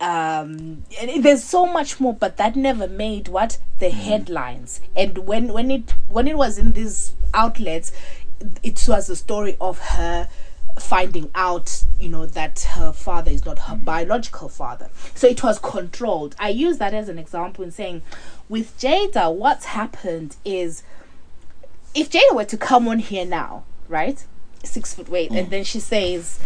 Um, and it- there's so much more, but that never made what the headlines. And when when it when it was in these outlets, it was the story of her finding out, you know, that her father is not her biological father. So it was controlled. I use that as an example in saying, with Jada, what's happened is, if Jada were to come on here now, right, six foot weight, mm. and then she says,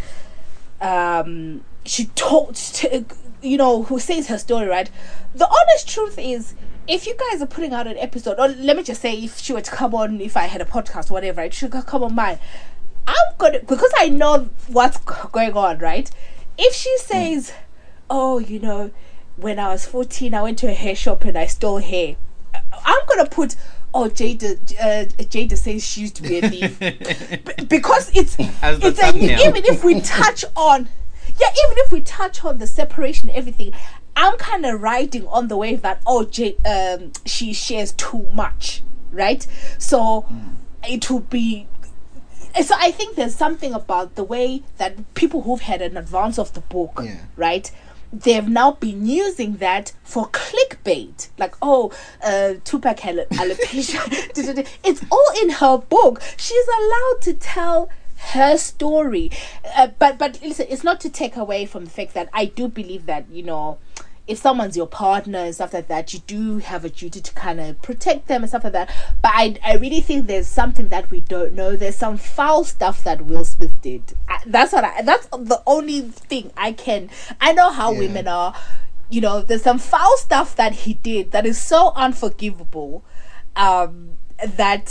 um, she told, to, you know, who says her story, right? The honest truth is, if you guys are putting out an episode, or let me just say, if she were to come on, if I had a podcast or whatever, right, she could come on mine. I'm gonna, because I know what's going on, right? If she says, mm. oh, you know, when I was fourteen, I went to a hair shop and I stole hair, I'm gonna put, oh, Jada, uh, Jada says she used to be a thief. B- because it's, it's a, even if we touch on, yeah, even if we touch on the separation and everything, I'm kind of riding on the wave that, oh, J- um, she shares too much, right? So mm. it would be, so I think there's something about the way that people who've had an advance of the book, yeah. right, they've now been using that for clickbait. Like, oh, uh, Tupac had alopecia. It's all in her book. She's allowed to tell her story. Uh, but, but listen, it's not to take away from the fact that I do believe that, you know, if someone's your partner and stuff like that, you do have a duty to kind of protect them and stuff like that. But I, I really think there's something that we don't know. There's some foul stuff that Will Smith did. I, that's what I, that's the only thing I can, I know how yeah. women are, you know, there's some foul stuff that he did that is so unforgivable, um, that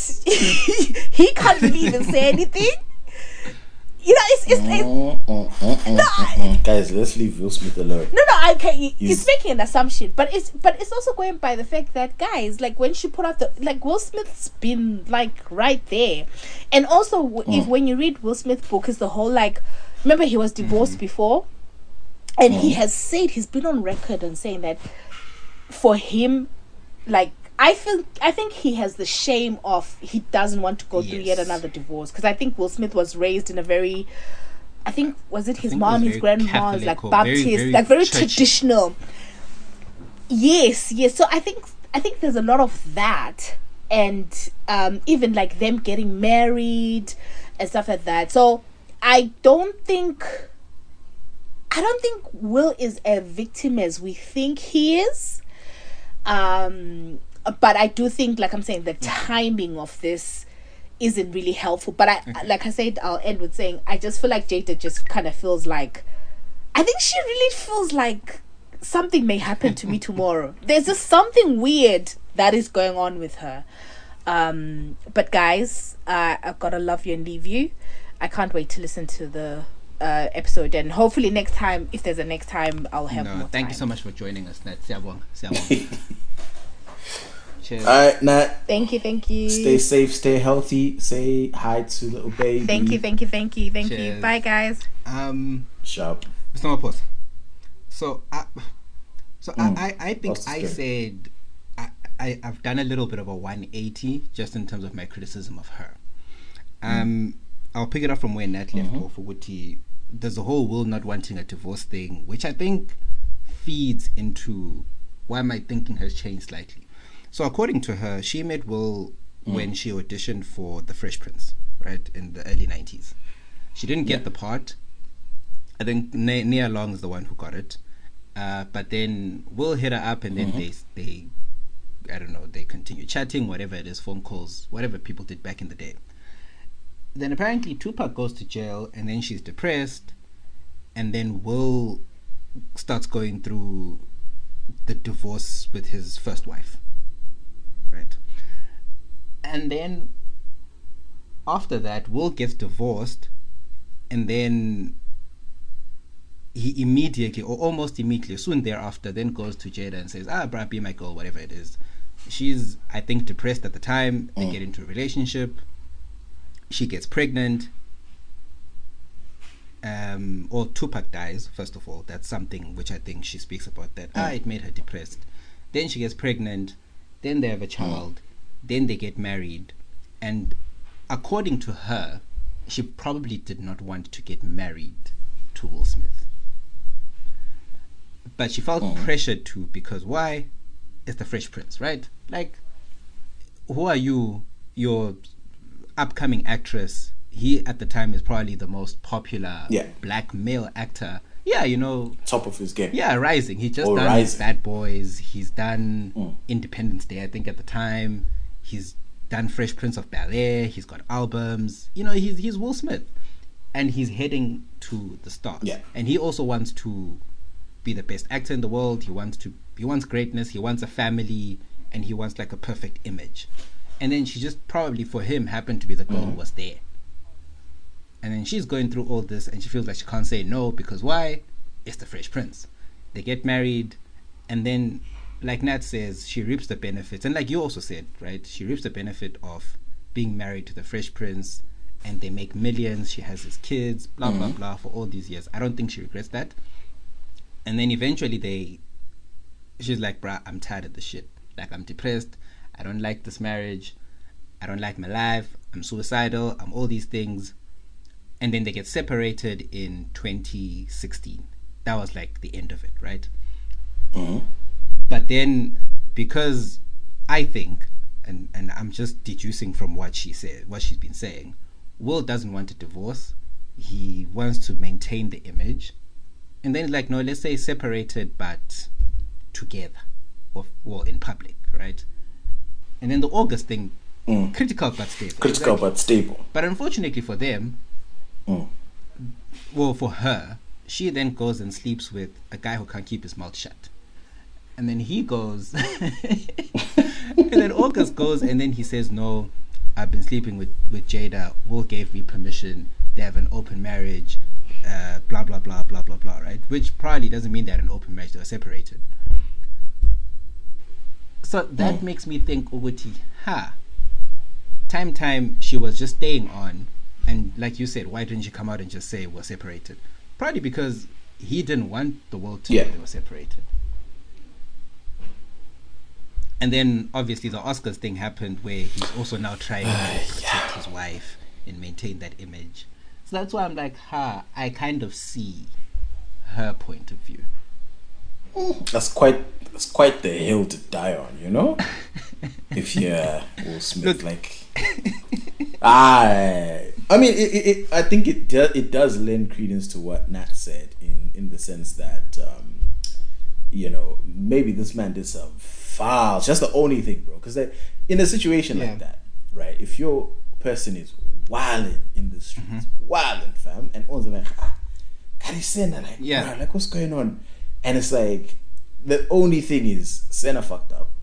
he can't really even say anything. You know, it's, it's, it's mm, mm, mm, mm, no, mm, mm. Guys, let's leave Will Smith alone. No, no, I can. It's making an assumption, but it's but it's also going by the fact that, guys, like when she put out the, like, Will Smith's been like right there, and also mm. if when you read Will Smith's book, is the whole, like, remember he was divorced mm. before, and mm. he has said, he's been on record and saying that for him, like, I feel I think he has the shame of, he doesn't want to go yes. through yet another divorce, because I think Will Smith was raised in a very, I think was it his mom, his grandma's, like Baptist, very, very like very churchy. Traditional. Yes, yes. So I think I think there's a lot of that, and um, even like them getting married and stuff like that. So I don't think I don't think Will is a victim as we think he is. Um. But I do think, like I'm saying, the timing of this isn't really helpful. But I, okay. like I said, I'll end with saying, I just feel like Jada just kind of feels like, I think she really feels like something may happen to me tomorrow. There's just something weird that is going on with her. Um, but guys, uh, I've got to love you and leave you. I can't wait to listen to the uh, episode, and hopefully next time, if there's a next time, I'll have no, more thank time. you so much for joining us, Nat. Siyabonga, siyabonga. Cheers. All right, Nat. Thank you, thank you. Stay safe, stay healthy. Say hi to little baby. Thank you, thank you, thank you, thank Cheers. you. Bye, guys. Um, Sharp. It's not a pause. So, I, so mm. I, I, I think I said I, I, I've done a little bit of a one eighty just in terms of my criticism of her. Um, mm. I'll pick it up from where Nat left mm-hmm. off. For Woody, there's a whole Will not wanting a divorce thing, which I think feeds into why my thinking has changed slightly. So according to her, she met Will mm. when she auditioned for The Fresh Prince, right, in the early nineties. She didn't get yeah. the part. I think Nia, Nia Long is the one who got it. Uh, but then Will hit her up, and then mm-hmm. they, they, I don't know, they continue chatting, whatever it is, phone calls, whatever people did back in the day. Then apparently Tupac goes to jail, and then she's depressed, and then Will starts going through the divorce with his first wife. Right. And then after that, Will gets divorced, and then he immediately, or almost immediately, soon thereafter, then goes to Jada and says, ah, bruh, be my girl, whatever it is. She's, I think, depressed at the time. They mm. get into a relationship. She gets pregnant. Um, or Tupac dies, first of all. That's something which I think she speaks about, that, mm. ah, it made her depressed. Then she gets pregnant. Then they have a child, mm. then they get married, and according to her, she probably did not want to get married to Will Smith. But she felt mm. pressured to, because why? It's the Fresh Prince, right? Like, who are you? Your upcoming actress he at the time is probably the most popular Yeah. black male actor. Yeah, you know, Top of his game. yeah, rising. He just Or done rising. Bad Boys. He's done Mm. Independence Day, I think, at the time. He's done Fresh Prince of Bel Air. He's got albums. You know, he's he's Will Smith, and he's heading to the stars. Yeah. And he also wants to be the best actor in the world. He wants to. He wants greatness. He wants a family, and he wants like a perfect image. And then she just probably for him happened to be the girl who was there. And then she's going through all this, and she feels like she can't say no because why? It's the Fresh Prince. They get married, and then, like Nat says, she reaps the benefits. And like you also said, right? She reaps the benefit of being married to the Fresh Prince, and they make millions. She has his kids, blah blah Mhm. blah, for all these years. I don't think she regrets that. And then eventually, they, she's like, "Bruh, I'm tired of this shit. Like, I'm depressed. I don't like this marriage. I don't like my life. I'm suicidal. I'm all these things." And then they get separated in twenty sixteen. That was like the end of it, right? Mhm. But then, because I think, and, and I'm just deducing from what she said, what she's been saying, Will doesn't want a divorce. He wants to maintain the image. And then, like, no, let's say separated, but together, or well, in public, right? And then the August thing, Mm. critical but stable. Critical Exactly. but stable. But unfortunately for them, Mm. well, for her, she then goes and sleeps with a guy who can't keep his mouth shut. And then he goes, and then August goes, and then he says, "No, I've been sleeping with, with Jada. Will gave me permission. They have an open marriage, uh, blah, blah, blah, blah, blah, blah," right? Which probably doesn't mean they had an open marriage, they were separated. So that Mm. makes me think, Uguti, ha, time, time, she was just staying on. And like you said, why didn't you come out and just say we're separated? Probably because he didn't want the world to Yeah. know they were separated. And then obviously the Oscars thing happened where he's also now trying to protect his wife and maintain that image. So that's why I'm like, ha, I kind of see her point of view. That's quite that's quite the hill to die on, you know. If you're Will Smith, Look. like, I, I mean, it, it, it, I think it does it does lend credence to what Nat said in in the sense that, um, you know, maybe this man did some foul. Just the only thing, bro, because in a situation Yeah. like that, right? If your person is wilding in the streets, Mm-hmm. wilding, fam, and all the like, ah, can he send like, Yeah. bruh, like, what's going on? And it's like, the only thing is, Senna fucked up.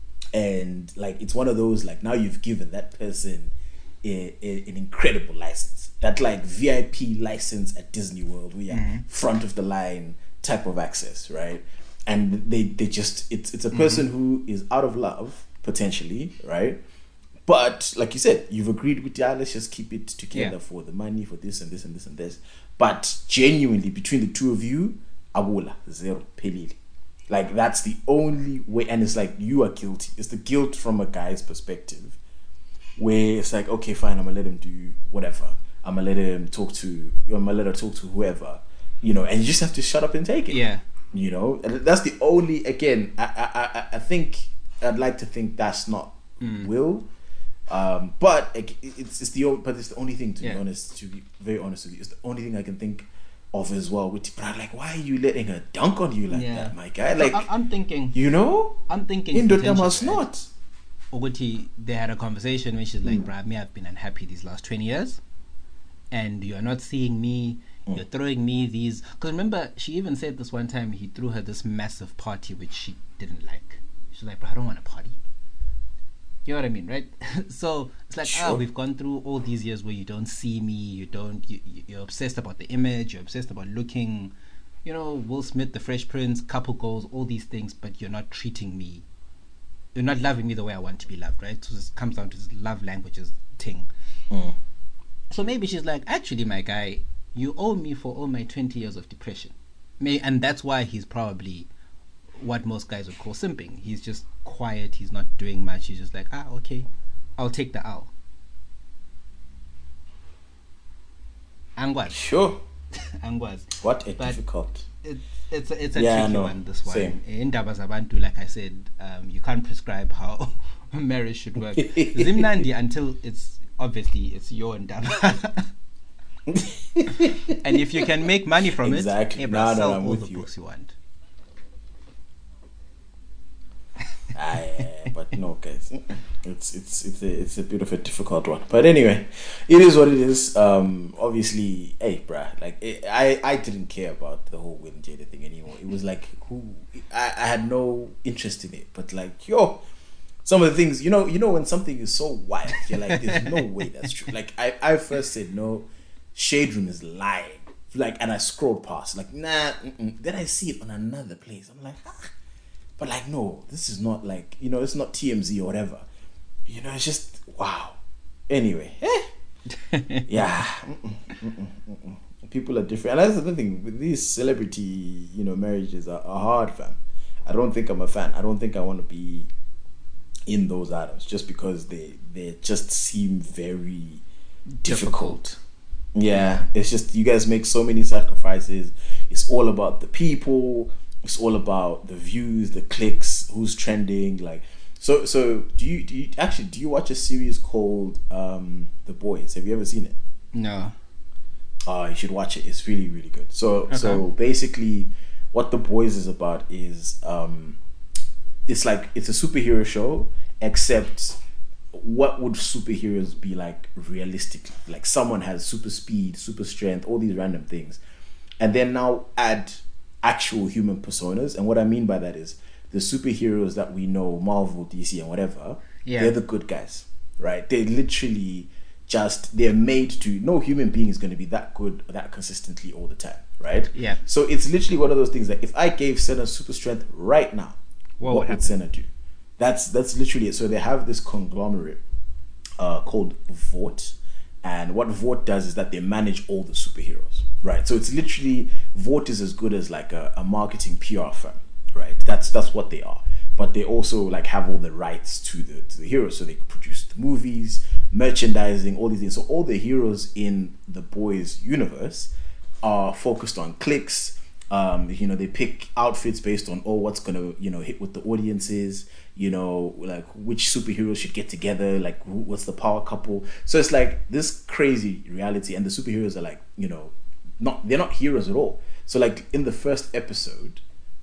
And like, it's one of those, like, now you've given that person a, a, an incredible license. That like V I P license at Disney World, where you're Mhm. front of the line type of access, right? And they, they just, it's, it's a person who is out of love, potentially, right? But like you said, you've agreed with, yeah, let's just keep it together Yeah. for the money, for this and this and this and this. But genuinely, between the two of you, Agula, zero, pelili. Like, that's the only way. And it's like, you are guilty. It's the guilt from a guy's perspective, where it's like, okay, fine, I'm gonna let him do whatever. I'm gonna let him talk to, I'm gonna let her talk to whoever, you know, and you just have to shut up and take it. Yeah. You know, and that's the only, again, I, I, I, I think, I'd like to think that's not Mm. Will. Um, but it, it's, it's the, o- but it's the only thing, to Yeah. be honest, to be very honest with you, it's the only thing I can think of as well. Which, but I'm like, why are you letting her dunk on you like Yeah. that, my guy? So Like, I'm, I'm thinking, you know, I'm thinking, Indo potentially, must right? not. Uguti, they had a conversation where she's like, Mm. "Bruh, me, I've been unhappy these last twenty years, and you're not seeing me. Mm. You're throwing me these." Because remember, she even said this one time he threw her this massive party which she didn't like. She's like, "Bruh, I don't want a party." You know what I mean, right? So it's like, ah, Sure. we've gone through all these years where you don't see me, you don't, you, you- you're obsessed about the image, you're obsessed about looking, you know, Will Smith, the Fresh Prince, couple goals, all these things, but you're not treating me, you're not loving me the way I want to be loved, right? So this comes down to this love languages thing. Mm. So maybe she's like, actually, my guy, you owe me for all my twenty years of depression. May, and that's why he's probably what most guys would call simping. He's just quiet, he's not doing much, he's just like, ah, okay, I'll take the L. Angwaz. Sure. Angwaz. What a But- difficult. It's it's a, it's a Yeah, tricky no, one, this one. same. In Indaba Zabantu, like I said, um, you can't prescribe how marriage should work. Zimnandi until it's obviously it's your endeavor. And if you can make money from Exactly. it, hey, No, bro, no, sell no, I'm all with the you. books you want. Ah, yeah, but no, guys, it's it's it's a it's a bit of a difficult one. But anyway, it is what it is. Um, obviously, hey, bruh, like it, I I didn't care about the whole Will and Jada thing anymore. It was like who I I had no interest in it. But like yo, some of the things you know you know when something is so wild, you're like, there's no way that's true. Like I I first said no, Shade Room is lying. Like and I scrolled past like nah. Mm-mm. Then I see it on another place. I'm like ah. But like, no, this is not like, you know, it's not T M Z or whatever. You know, it's just, wow. Anyway, eh? Yeah. Mm-mm, mm-mm, mm-mm. People are different. And that's the thing, with these celebrity, you know, marriages are, are hard, fam. I don't think I'm a fan. I don't think I want to be in those items just because they, they just seem very difficult. difficult. Yeah, it's just, you guys make so many sacrifices. It's all about the people. It's all about the views, the clicks, who's trending. Like, so, so do you do you actually do you watch a series called um, The Boys? Have you ever seen it? No. Oh, you should watch it. It's really really good. So, okay. so basically, what The Boys is about is um, it's like it's a superhero show, except what would superheroes be like realistically? Like someone has super speed, super strength, all these random things, and then now add actual human personas. And what I mean by that is the superheroes that we know, Marvel, D C and whatever, yeah. they're the good guys, right? They literally just, they're made to, no human being is going to be that good, that consistently all the time, right? Yeah. So it's literally one of those things that if I gave Senna super strength right now, what, what would Senna do? That's that's literally it. So they have this conglomerate uh, called Vought. And what Vought does is that they manage all the superheroes, right? So it's literally, Vought is as good as like a, a marketing P R firm, right? That's that's what they are. But they also like have all the rights to the to the heroes. So they produce the movies, merchandising, all these things. So all the heroes in the Boys universe are focused on clicks. Um, you know, they pick outfits based on, oh, what's going to, you know, hit with the audiences, you know, like which superheroes should get together, like who, what's the power couple. So it's like this crazy reality, and the superheroes are like, you know, not, they're not heroes at all. So like in the first episode,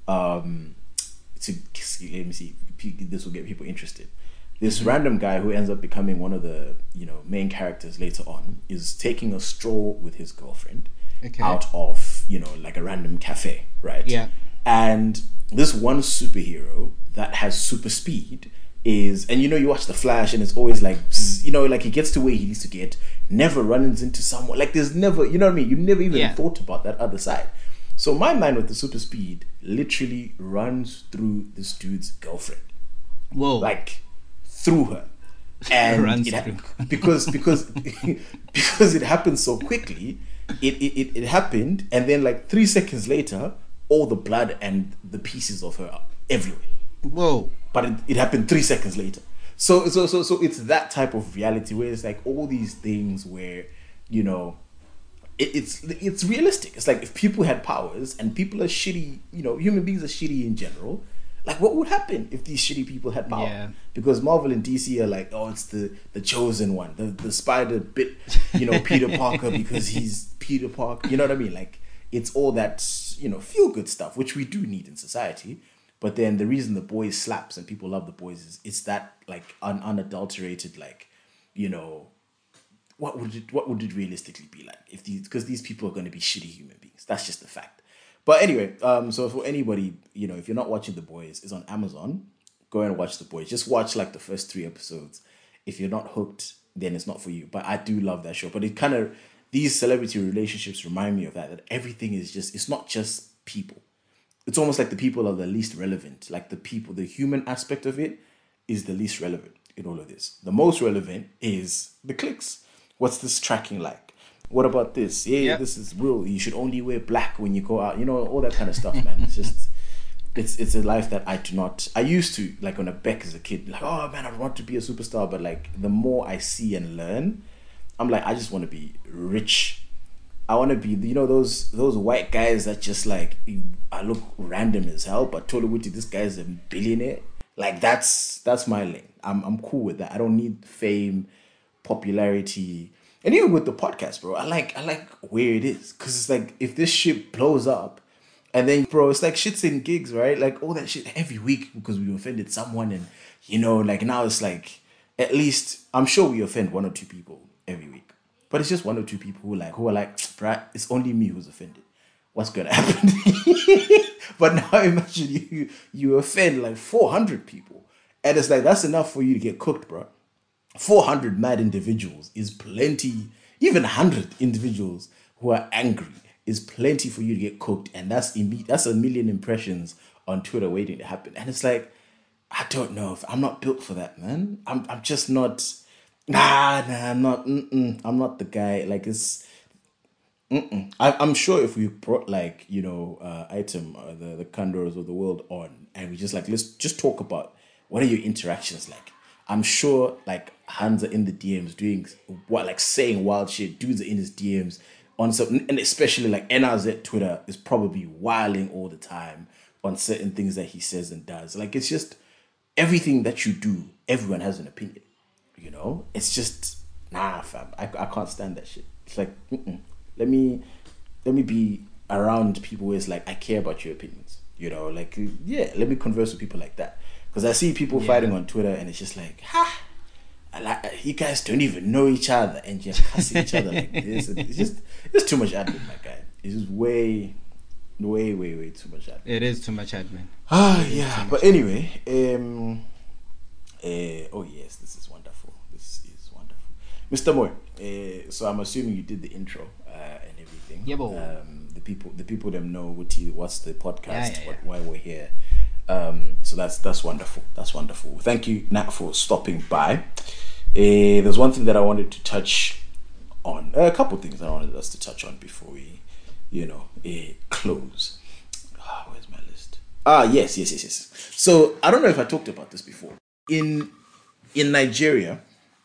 um, to, let me see, this will get people interested. This mm-hmm. random guy who ends up becoming one of the, you know, main characters later on is taking a stroll with his girlfriend. Okay. Out of, you know, like a random cafe, right? Yeah. And this one superhero that has super speed is, and you know, you watch The Flash and it's always like, bzz, you know, like he gets to where he needs to get, never runs into someone. Like there's never, you know what I mean? You never even yeah. thought about that other side. So my man with the super speed literally runs through this dude's girlfriend. Whoa. Like through her. And runs it, through. because because because it happened so quickly. It, it it happened, and then like three seconds later, all the blood and the pieces of her are everywhere. Whoa! But it, it happened three seconds later. So so so so it's that type of reality where it's like all these things where, you know, it, it's it's realistic. It's like if people had powers and people are shitty, you know, human beings are shitty in general. Like what would happen if these shitty people had power? Yeah. Because Marvel and D C are like, oh, it's the, the chosen one. The the spider bit, you know, Peter Parker because he's Peter Parker. You know what I mean? Like it's all that, you know, feel good stuff, which we do need in society. But then the reason The Boys slaps and people love The Boys is it's that like un- unadulterated, like, you know, what would it what would it realistically be like if these, because these people are going to be shitty human beings. That's just the fact. But anyway, um, so for anybody, you know, if you're not watching The Boys, it's on Amazon. Go and watch The Boys. Just watch like the first three episodes. If you're not hooked, then it's not for you. But I do love that show. But it kind of, these celebrity relationships remind me of that, that everything is just, it's not just people. It's almost like the people are the least relevant. Like the people, the human aspect of it is the least relevant in all of this. The most relevant is the clicks. What's this tracking like? What about this? Yeah, yep. This is real. You should only wear black when you go out. You know, all that kind of stuff, man. It's just, it's it's a life that I do not. I used to, like on a Beck as a kid, like, oh man, I want to be a superstar. But like, the more I see and learn, I'm like, I just want to be rich. I want to be, you know, those those white guys that just like, I look random as hell, but totally, this guy's a billionaire. Like that's that's my lane. I'm I'm cool with that. I don't need fame, popularity, and even with the podcast, bro, I like I like where it is, because it's like if this shit blows up, and then bro, it's like shits and gigs, right? Like all that shit every week because we offended someone, and you know, like now it's like at least I'm sure we offend one or two people every week, but it's just one or two people who like who are like, bruh, it's only me who's offended. What's gonna happen? But now imagine you you offend like four hundred people, and it's like that's enough for you to get cooked, bro. four hundred mad individuals is plenty. Even one hundred individuals who are angry is plenty for you to get cooked, and that's imme- that's a million impressions on Twitter waiting to happen. And it's like, I don't know if I'm not built for that, man. I'm I'm just not. Nah, nah, I'm not. Mm-mm, I'm not the guy. Like it's. Mm-mm. I, I'm sure if we brought like you know uh, item uh, the the Kandoras of the world on, and we just like let's just talk about what are your interactions like. I'm sure like Hans are in the D Ms doing what like saying wild shit. Dudes are in his D Ms on something, and especially like N R Z Twitter is probably wilding all the time on certain things that he says and does. Like it's just everything that you do, everyone has an opinion. You know, it's just nah, fam. I I can't stand that shit. It's like. Mm-mm. Let me, let me be around people where it's like I care about your opinions. You know, like yeah, let me converse with people like that. Because I see people yeah. fighting on Twitter, and it's just like, ha, I like you guys don't even know each other, and just cussing each other like this. It's just it's too much admin, my guy. It's just way, way, way, way too much admin. It is too much admin. Ah, yeah. But anyway, um, uh, oh yes, this is wonderful. This is wonderful, Mister Moore. Uh, so I'm assuming you did the intro. Uh, and everything. Yeah, um, the people, the people them know what you, what's the podcast, yeah, yeah, yeah. What, why we're here. Um, so that's that's wonderful. That's wonderful. Thank you, Nat, for stopping by. Uh, there's one thing that I wanted to touch on. Uh, a couple of things I wanted us to touch on before we, you know, uh, close. Oh, where's my list? Ah, yes, yes, yes, yes. So I don't know if I talked about this before. In in Nigeria,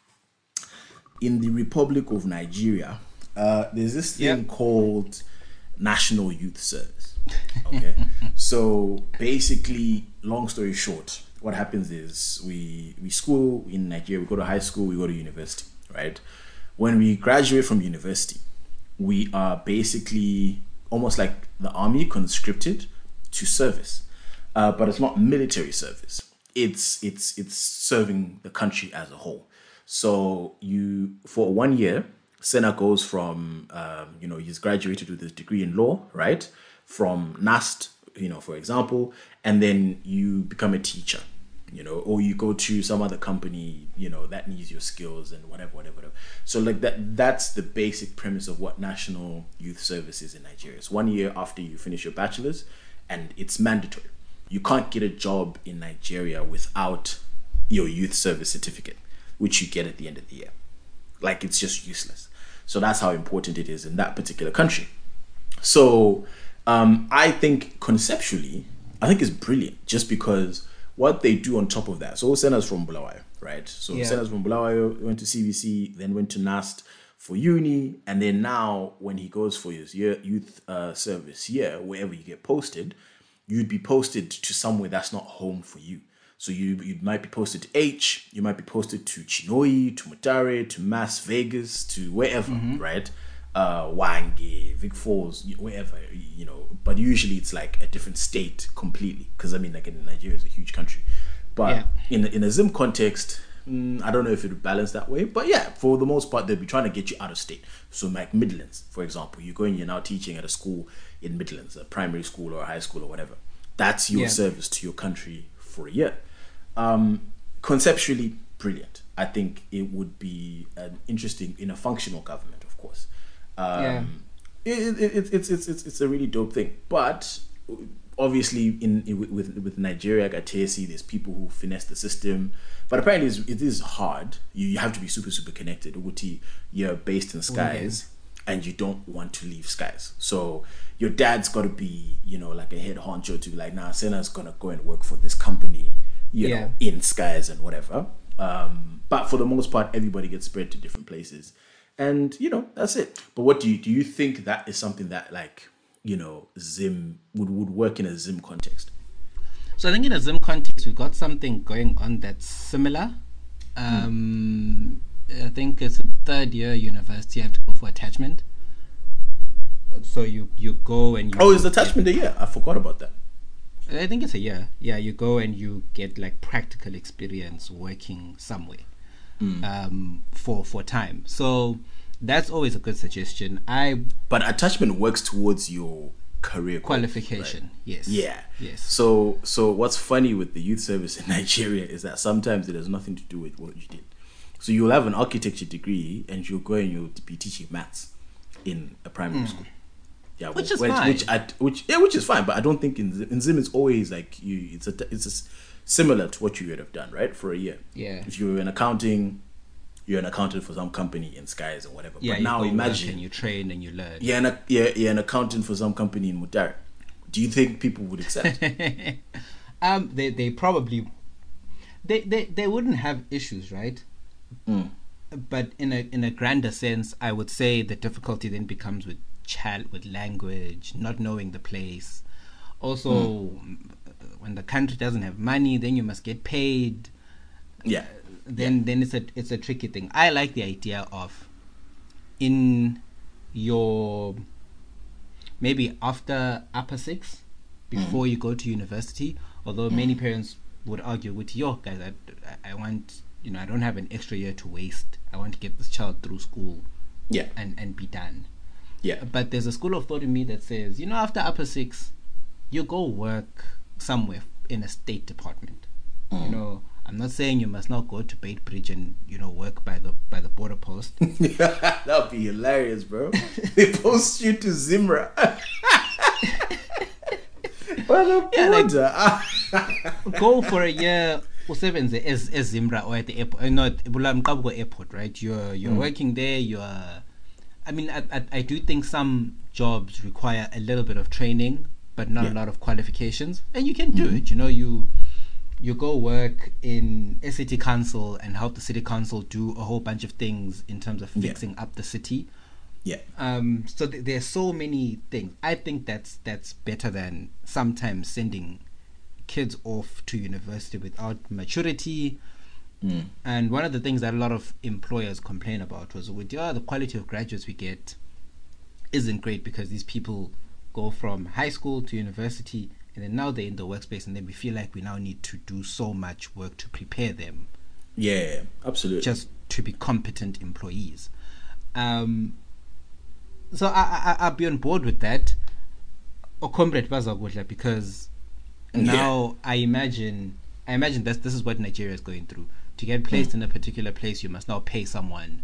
in the Republic of Nigeria. Uh, there's this thing yep. called National Youth Service. Okay, so basically, long story short, what happens is we we school in Nigeria. We go to high school. We go to university. Right. When we graduate from university, we are basically almost like the army, conscripted to service, uh, but it's not military service. It's it's it's serving the country as a whole. So you for one year. Senna goes from, um, you know, he's graduated with his degree in law, right? From N A S T, you know, for example, and then you become a teacher, you know, or you go to some other company, you know, that needs your skills and whatever, whatever, whatever. So like that, that's the basic premise of what National Youth Service is in Nigeria. It's one year after you finish your bachelor's, and it's mandatory. You can't get a job in Nigeria without your youth service certificate, which you get at the end of the year. Like it's just useless. So that's how important it is in that particular country. So um, I think conceptually, I think it's brilliant just because what they do on top of that. So Senna's from Bulawayo, right? So yeah. Senna's from Bulawayo, went to C B C, then went to N A S T for uni. And then now when he goes for his year, youth uh, service year, wherever you get posted, you'd be posted to somewhere that's not home for you. So you you might be posted to H, you might be posted to Chinhoyi, to Mutare, to Las Vegas, to wherever, mm-hmm. right? Uh, Hwange, Vic Falls, wherever, you know. But usually it's like a different state completely. Because I mean, like in Nigeria is a huge country. But yeah. in, in a Zim context, mm, I don't know if it would balance that way. But yeah, for the most part, they'll be trying to get you out of state. So like Midlands, for example, you go and you're now teaching at a school in Midlands, a primary school or a high school or whatever. That's your yeah. service to your country for a year. Um, conceptually brilliant. I think it would be an interesting in a functional government, of course. Um, yeah. it, it, it, it's it's it's it's a really dope thing. But obviously, in, in with with Nigeria, like T S C, there's people who finesse the system. But apparently, it's, it is hard. You you have to be super super connected. Uguti, you're based in Skies, okay. and you don't want to leave Skies. So your dad's got to be, you know, like a head honcho to be like, nah, Senna's gonna go and work for this company. You yeah. know, in Skies and whatever. Um, but for the most part, everybody gets spread to different places. And, you know, that's it. But what do you do you think that is something that, like, you know, Zim would, would work in a Zim context? So I think in a Zim context, we've got something going on that's similar. Um, I think it's a third year university. You have to go for attachment. So you you go and you. Oh, is the attachment a year? I forgot about that. I think it's a year. Yeah, you go and you get like practical experience working somewhere Mm. um, for for time. So that's always a good suggestion. I But attachment works towards your career goals, qualification. right? Yes. Yeah. Yes. So so what's funny with the youth service in Nigeria is that sometimes it has nothing to do with what you did. So you'll have an architecture degree and you'll go and you'll be teaching maths in a primary school. Yeah, Which is which, fine. Which, I, which yeah, which is fine. But I don't think in Zim, in Zim it's always like you. It's a it's a s similar to what you would have done, right, for a year. Yeah. If you were in accounting, you're an accountant for some company in Skies or whatever. Yeah. But you now go work imagine and you train and you learn. you're an, you're, you're an accountant for some company in Mudar. Do you think people would accept? um, they they probably they they they wouldn't have issues, right? Mm. But in a in a grander sense, I would say the difficulty then becomes with chat, with language, not knowing the place. Also, mm. when the country doesn't have money, then you must get paid. Yeah. Then yeah. then it's a it's a tricky thing. I like the idea of in your maybe after upper six, before mm. you go to university. Although mm. many parents would argue with yo guys, I, I want you know I don't have an extra year to waste. I want to get this child through school. Yeah. And and be done. Yeah. But there's a school of thought in me that says, you know, after upper six, you go work somewhere in a state department. Mm. You know, I'm not saying you must not go to Beitbridge and, you know, work by the by the border post. That'd be hilarious, bro. They post you to Zimra. What a Yeah, border. Like, go for a year usebenze as as Zimra or at the airport. Uh, not Bulamqabuko airport, right? You're you're mm. working there, you're I mean, I, I I do think some jobs require a little bit of training, but not Yeah. a lot of qualifications, and you can do Mm-hmm. it. You know, you you go work in a city council and help the city council do a whole bunch of things in terms of Yeah. fixing up the city. Yeah. Um. So th- there's so many things. I think that's that's better than sometimes sending kids off to university without maturity. Mm. And one of the things that a lot of employers complain about was with yeah, the quality of graduates we get isn't great because these people go from high school to university and then now they're in the workspace and then we feel like we now need to do so much work to prepare them Yeah, absolutely. just to be competent employees. Um, so I, I, I'll be on board with that. Or comrade Bazagudla, because now I imagine I imagine that this is what Nigeria is going through. To get placed mm. in a particular place, you must now pay someone.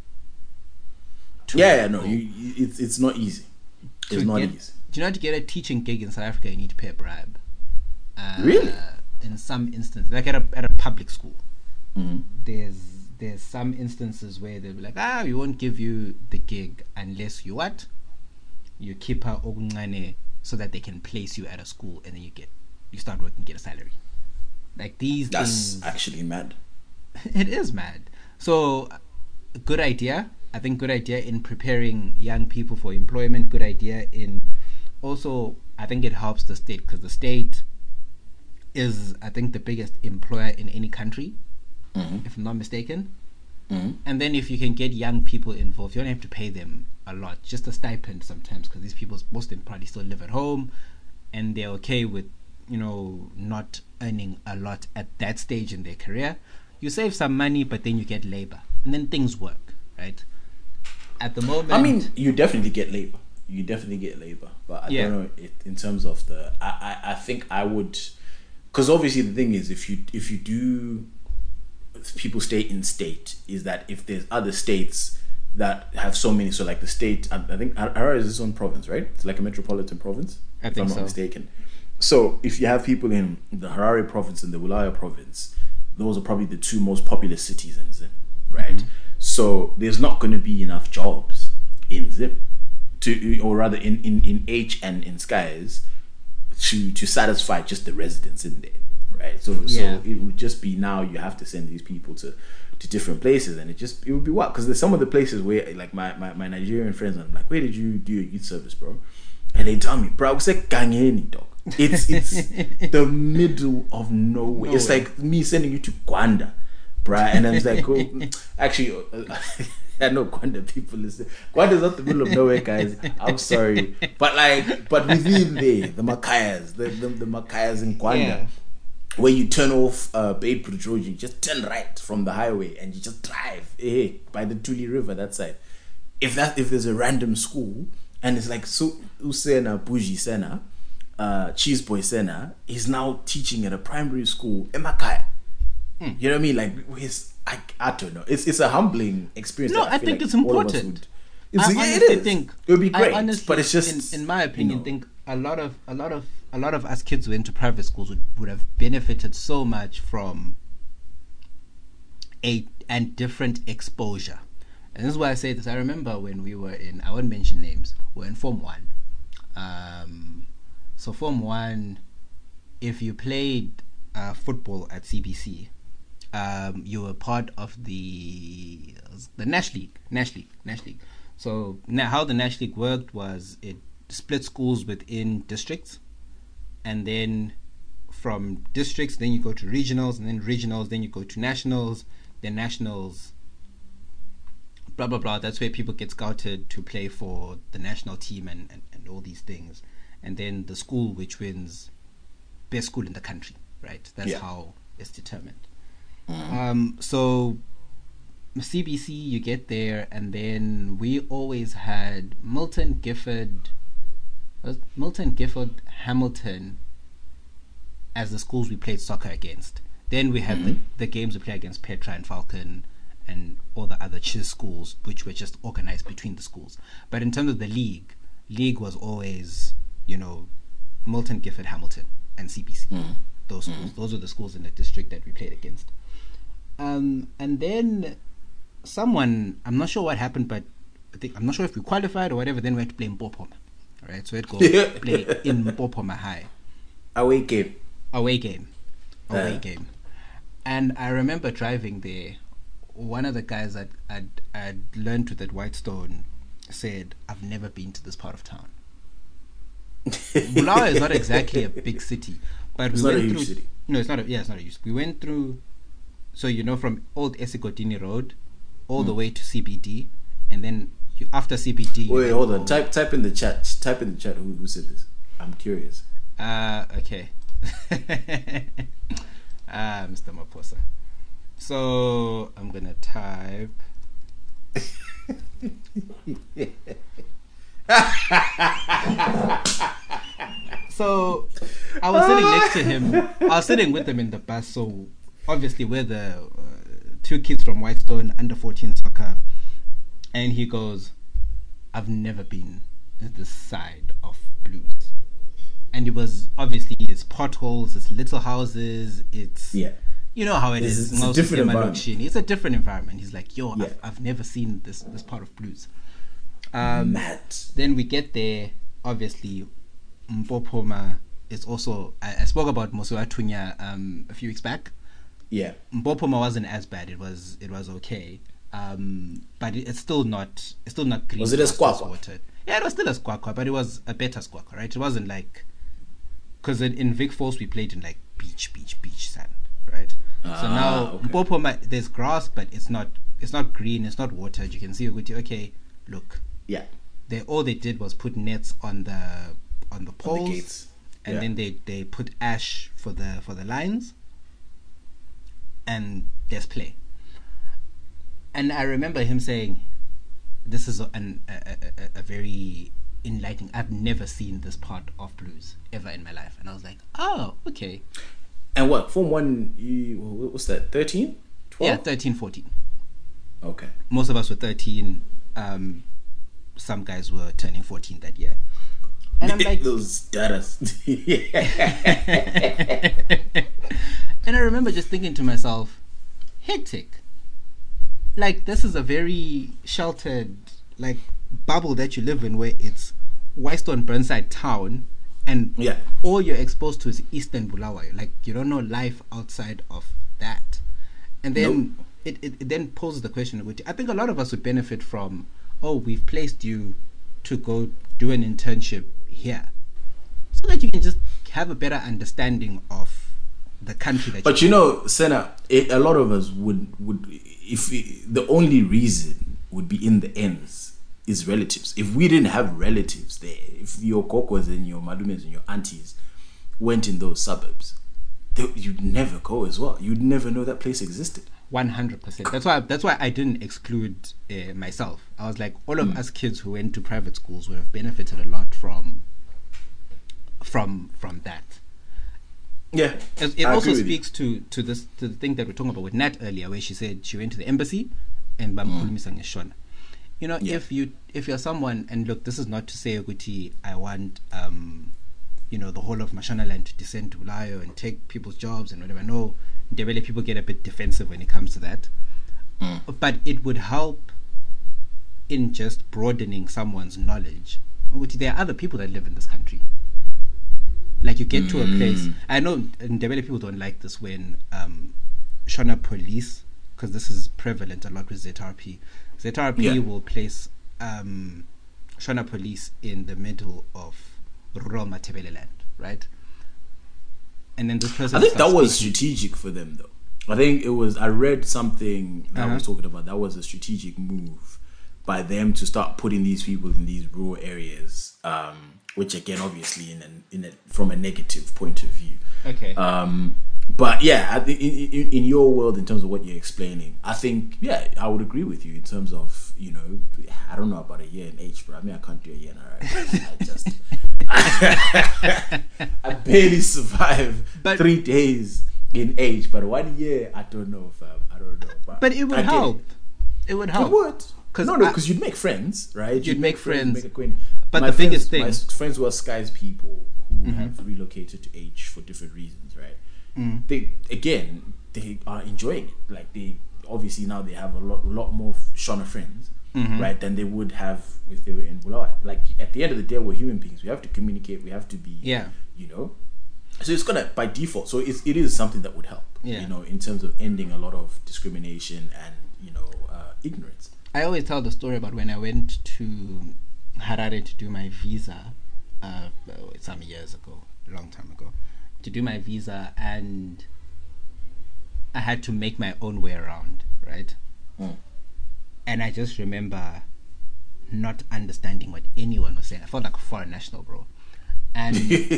To yeah, yeah, no, you, you, it's it's not easy. It's not get, easy. Do you know, to get a teaching gig in South Africa, you need to pay a bribe. Uh, Really? In some instances, like at a at a public school, Mm-hmm. there's there's some instances where they'll be like, ah, we won't give you the gig unless you what, you keep her okuncane so that they can place you at a school and then you get you start working, get a salary. Like these That's things. actually mad. It is mad. So, good idea. I think good idea in preparing young people for employment. Good idea in also, I think it helps the state because the state is, I think, the biggest employer in any country, Mm-hmm. if I'm not mistaken. Mm-hmm. And then if you can get young people involved, you don't have to pay them a lot, just a stipend sometimes, because these people, most of them probably still live at home and they're okay with, you know, not earning a lot at that stage in their career. You save some money, but then you get labor and then things work, right? At the moment, I mean, you definitely get labor. You definitely get labor, but I Yeah. don't know it, in terms of the. I, I, I think I would, because obviously the thing is, if you if you do, if people stay in state, is that if there's other states that have so many, so like the state, I, I think Harare is its own province, right? It's like a metropolitan province, I if think I'm not so. mistaken. So if you have people in the Harare province and the Wilaya province, those are probably the two most populous cities in Zim, right? Mm-hmm. So there's not going to be enough jobs in Zim, to, or rather in, in, in H and in Skies, to to satisfy just the residents in there, right? So Yeah. so it would just be now you have to send these people to, to different places, and it just it would be wild because there's some of the places where like my, my, my Nigerian friends, I'm like, where did you do your youth service, bro? And they tell me, bro, I was like Gangeni, dog. It's it's the middle of nowhere. It's Nowhere. like me sending you to Gwanda. bruh. And I was like, oh, actually, uh, I know Gwanda people listen. Gwanda's not the middle of nowhere, guys. I'm sorry, but like, but within there, the Makayas, the the, the Makayas in Gwanda. Yeah. Where you turn off uh, Bay George, you just turn right from the highway and you just drive eh, by the Tuli River that side. If that if there's a random school and it's like so Usena Buji Sena, uh, Cheese Boy Sena, he's now teaching at a primary school in Makai. Hmm. You know what I mean? Like his I, I don't know. It's it's a humbling experience. No, I, I feel think like it's all of us important. would- It's, I yeah, it honestly is. think It would be great, I honestly, but it's just in, in my opinion, you know. think a lot of a lot of a lot of us kids who went to private schools would, would have benefited so much from a and different exposure. And this is why I say this. I remember when we were in, I won't mention names, we were in Form one. Um, so Form one, if you played uh, football at C B C, um, you were part of the the Nash League, Nash League, Nash League. So now how the Nash League worked was it split schools within districts, and then from districts, then you go to regionals, and then regionals, then you go to nationals, then nationals, blah blah blah. That's where people get scouted to play for the national team and, and, and all these things. And then the school which wins best school in the country, right? That's Yeah. how it's determined. Um, so C B C, you get there, and then we always had Milton, Gifford, was Milton, Gifford, Hamilton as the schools we played soccer against. Then we had Mhm. the, the games we played against Petra and Falcon and all the other Chiz schools, which were just organized between the schools. But in terms of the league, league was always, you know, Milton, Gifford, Hamilton, and C B C. Mhm. Those schools, those were the schools in the district that we played against. Um, and then someone, I'm not sure what happened, but I think I'm not sure if we qualified or whatever. Then we had to play in Mbopoma, right? So we'd go play in Mbopoma High, away game. away game, away Uh. game. And I remember driving there. One of the guys that I'd, I'd learned with at Whitestone said, "I've never been to this part of town." Bulawayo is not exactly a big city, but It's we not a went huge through. city. No, it's not. A, yeah, it's not a huge. We went through. So you know, from Old Esikotini Road, all the way to C B D, and then you, after C B D. you Wait, then hold go- on. Type type in the chat. Type in the chat. Who who said this? I'm curious. Uh, okay. Ah, Mister Maposa. So I'm gonna type. So I was sitting next to him. I was sitting with him in the bus. So obviously we're the uh, two kids from Whitestone under fourteen soccer, and he goes, "I've never been to this side of Blues." And it was obviously it's potholes, it's little houses, it's Yeah. you know how it It's- is. it's a Most different of them are environment. Lokshini. It's a different environment. He's like, yo, Yeah. I've, I've never seen this this part of Blues. Um, Mad. then we get there. Obviously, Mbopoma is also. I, I spoke about Mosuatunya um, a few weeks back. Yeah. Mbopoma wasn't as bad. It was it was okay, um, but it, it's still not it's still not green. Was it a pastures squawka? watered. Yeah, it was still a squawka, but it was a better squawka, right? It wasn't like because in, in Vic Falls we played in like beach, beach, beach sand, right? so Ah, now okay. Mbopoma, there's grass, but it's not it's not green, it's not watered. You can see it. Okay, look, Yeah. they all they did was put nets on the on the On poles, the gates. and Yeah. then they they put ash for the for the lines, and there's play. And I remember him saying, "This is a, an, a, a, a very enlightening. I've never seen this part of Blues ever in my life." And I was like, "Oh, okay, And what? Form one. You what was that? Thirteen. yeah, Twelve. thirteen, fourteen. Okay. Most of us were thirteen. Um, some guys were turning fourteen that year." And I'm like, those datas. and I remember just thinking to myself, hectic. Like, this is a very sheltered, like, bubble that you live in where it's Whitestone, Burnside town, and Yeah. all you're exposed to is Eastern Bulawayo. Like, you don't know life outside of that. And then Nope. it, it, it then poses the question, which I think a lot of us would benefit from, oh, we've placed you to go do an internship here, so that you can just have a better understanding of the country that. But you know, Senna, it, a lot of us would would if we, the only reason would be in the ends is relatives. If we didn't have relatives there, if your cocos and your madumes and your aunties went in those suburbs, they, you'd never go as well. You'd never know that place existed. One hundred percent. That's why. That's why I didn't exclude uh, myself. I was like, all of mm. us kids who went to private schools would have benefited a lot from from from that. Yeah, it, it also speaks to to this to the thing that we we're talking about with Nat earlier, where she said she went to the embassy and bamkhulumiswa ngeshona. You know, yeah. if you if you're someone, and look, this is not to say Uguti, I want um, you know, the whole of Mashonaland to descend to Bulayo and take people's jobs and whatever. No, Ndebele people get a bit defensive when it comes to that. Mm. But it would help in just broadening someone's knowledge. Uguti, there are other people that live in this country. Like you get mm. to a place. I know Ndebele people don't like this when um, Shona police, because this is prevalent a lot with Z R P. Z R P yeah. will place um, Shona police in the middle of rural Matabele land, right? And then this person. I think that was speaking. strategic for them, though. I think it was. I read something that uh-huh. was talking about that was a strategic move by them to start putting these people in these rural areas. Um, which again, obviously, in a, in a, from a negative point of view. Okay. Um, but yeah, I think in, in, in your world, in terms of what you're explaining, I think yeah, I would agree with you in terms of, you know, I don't know about a year in age, but I mean, I can't do a year in right? I just I, I barely survive but, three days in age, but one year, I don't know, fam. I don't know. But, but it would help. It. it would help. It would. Cause no, no, because you'd make friends, right? You'd, you'd make, make friends, make acquaintance. But my the friends, biggest thing, my friends who are Sky's people who mm-hmm. have relocated to H for different reasons, right? Mm. They again, they are enjoying it. Like they obviously now they have a lot, lot more Shona friends, mm-hmm. right? Than they would have if they were in Bulawayo. Like at the end of the day, we're human beings. We have to communicate. We have to be, yeah, you know. So it's gonna by default. So it's, it is something that would help, yeah. you know, in terms of ending a lot of discrimination and you know uh, ignorance. I always tell the story about when I went to Harare to do my visa uh, some years ago, a long time ago, to do my visa, and I had to make my own way around, right? Mm. And I just remember not understanding what anyone was saying. I felt like a foreign national, bro. And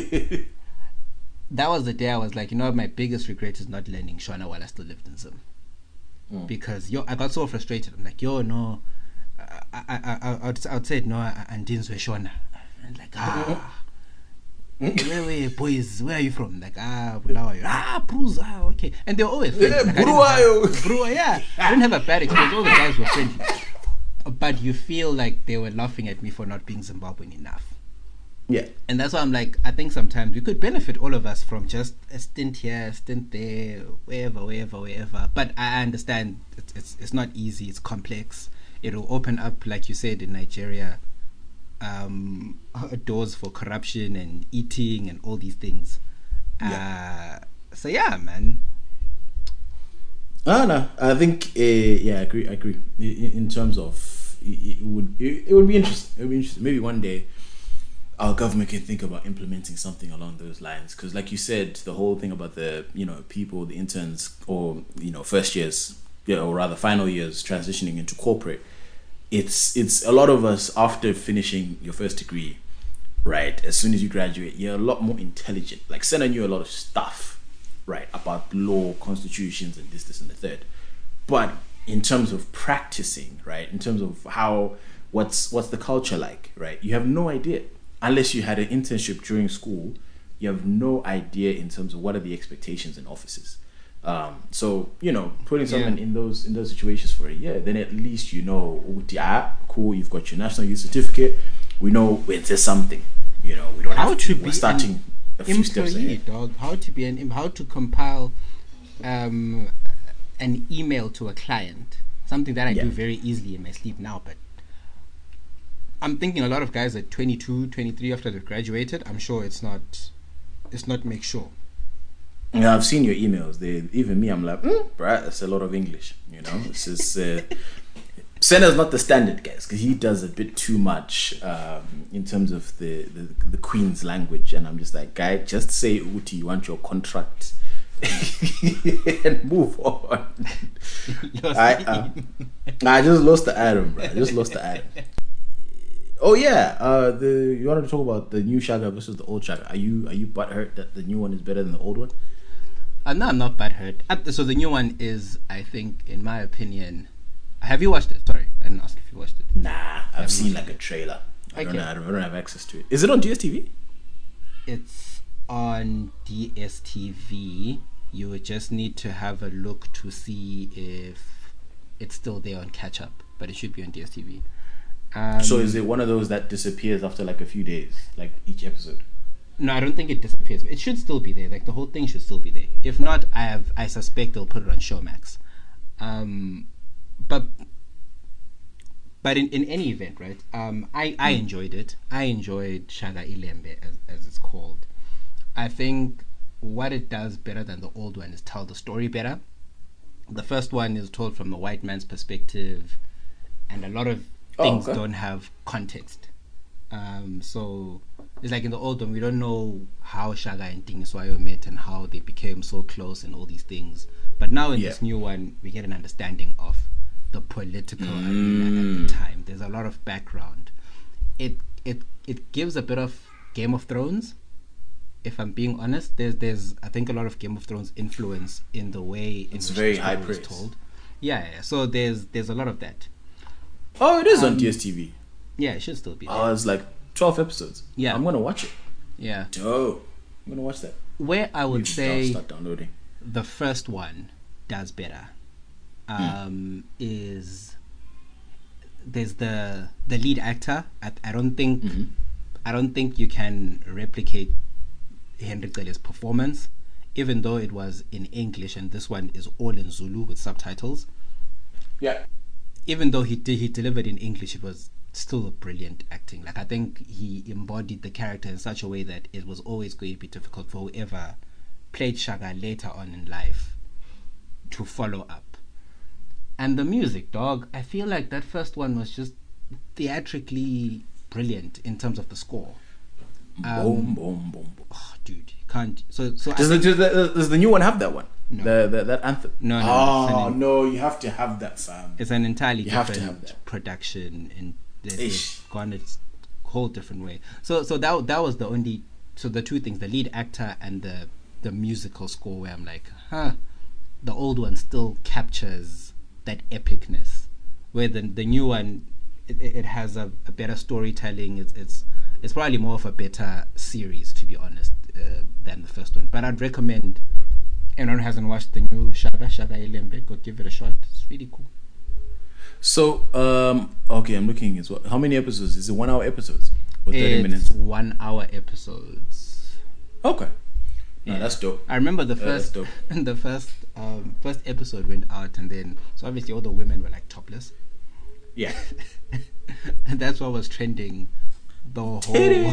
that was the day I was like, you know what, my biggest regret is not learning Shona while I still lived in Zim. Mm. Because yo, I got so frustrated. I'm like, yo, no, I, I, I, I, would, I would say no, and Dean's were Shona. And like, ah, where, where, boys, where are you from? Like, ah, Bulawayo. Ah, Bruce, ah, okay. And they were always friendly. Yeah, like, Bulawayo. Bulawayo, yeah. I didn't have a bad experience. All the guys were friendly. But you feel like they were laughing at me for not being Zimbabwean enough. Yeah. And that's why I'm like, I think sometimes we could benefit all of us from just a stint here, a stint there, wherever, wherever, wherever. But I understand it's, it's it's not easy, it's complex. It'll open up, like you said, in Nigeria, um, doors for corruption and eating and all these things. Yeah. Uh, so yeah, man. Ah, no, I think, uh, yeah, I agree, I agree. In, in terms of, it, it would it, it would be interesting. It would be interesting. Maybe one day, our government can think about implementing something along those lines, because like you said, the whole thing about the, you know, people, the interns, or, you know, first years, yeah, or rather final years transitioning into corporate, it's it's a lot of us after finishing your first degree, right, as soon as you graduate, you're a lot more intelligent. Like Senna knew a lot of stuff, right, about law, constitutions, and this, this, and the third, but in terms of practicing, right, in terms of how, what's what's the culture like, right, you have no idea. Unless you had an internship during school, you have no idea in terms of what are the expectations in offices. Um, so, you know, putting someone yeah. in those in those situations for a year, then at least you know, ah, cool, you've got your national youth certificate. We know it's just something. You know, we don't how have to, to we're starting a few steps ahead. Dog. How to be an how to compile um, an email to a client. Something that I yeah. do very easily in my sleep now, but I'm thinking a lot of guys at twenty-two, twenty-three after they've graduated, I'm sure it's not it's not make sure. Yeah, I've seen your emails. They even me, I'm like, mm, right, that's a lot of English. You know, it's just uh, Senna's not the standard guys, because he does a bit too much um, in terms of the, the the Queen's language, and I'm just like, guy, just say Uti, you want your contract and move on. I uh, I just lost the Adam, bro. I just lost the Adam. Oh yeah, uh, the you wanted to talk about the new Shaka versus the old Shaka. Are you are you butthurt that the new one is better than the old one? Uh, no, I'm not butthurt. Uh, so the new one is, I think, in my opinion. Have you watched it? Sorry, I didn't ask if you watched it. Nah, I've seen like a trailer. I don't Okay. know. I don't, I don't have access to it. Is it on D S T V? It's on D S T V. You would just need to have a look to see if it's still there on catch up, but it should be on D S T V. Um, So is it one of those that disappears after like a few days, like each episode? No, I don't think it disappears. It should still be there. Like the whole thing should still be there. If not, I have I suspect they'll put it on Showmax. Um, but but in, in any event, right? Um, I, I enjoyed it. I enjoyed Shaga Ilembe as as it's called. I think what it does better than the old one is tell the story better. The first one is told from the white man's perspective, and a lot of things Oh, okay. don't have context. Um, so it's like in the old one, we don't know how Shaga and Tingiswayo met and how they became so close and all these things. But now in Yeah. this new one, we get an understanding of the political arena at the time. There's a lot of background. It it it gives a bit of Game of Thrones. If I'm being honest, there's there's I think a lot of Game of Thrones influence in the way in It's which very the story high is praise. told. Yeah, yeah. So there's there's a lot of that. Oh, it is on Um, D S T V. Yeah, it should still be there. Oh, it's like twelve episodes. Yeah. I'm gonna watch it. Yeah. Dope. I'm gonna watch that. Where I would You should say start downloading. the first one does better um, is there's the the lead actor. I, I don't think Mhm. I don't think you can replicate Henry Cele's performance, even though it was in English and this one is all in Zulu with subtitles. Yeah. Even though he did, he delivered in English, it was still brilliant acting. Like I think he embodied the character in such a way that it was always going to be difficult for whoever played Shaga later on in life to follow up. And the music, dog, I feel like that first one was just theatrically brilliant in terms of the score. Um, boom, boom, boom, boom. Oh, dude, you can't. So, so I Does the, think- does the does the new one have that one? No. The, the that anthem. No, no, Oh it's an- no, you have to have that, fam. it's an entirely You have to different have that. production, and they- Ish. they've gone a whole different way. So, so that that was the only. So the two things: the lead actor and the the musical score. Where I'm like, huh, the old one still captures that epicness, where the the new one it, it has a, a better storytelling. It's it's it's probably more of a better series, to be honest, uh, than the first one. But I'd recommend anyone who hasn't watched the new Shaga Shaga Ilembe, go give it a shot. It's really cool. So um okay, I'm looking as well. How many episodes? Is it one hour episodes or thirty It's minutes? one hour episodes. Okay. No, Yeah. that's dope. I remember the Yeah, that's first dope. the first um first episode went out, and then so obviously all the women were like topless. Yeah. And that's what was trending the whole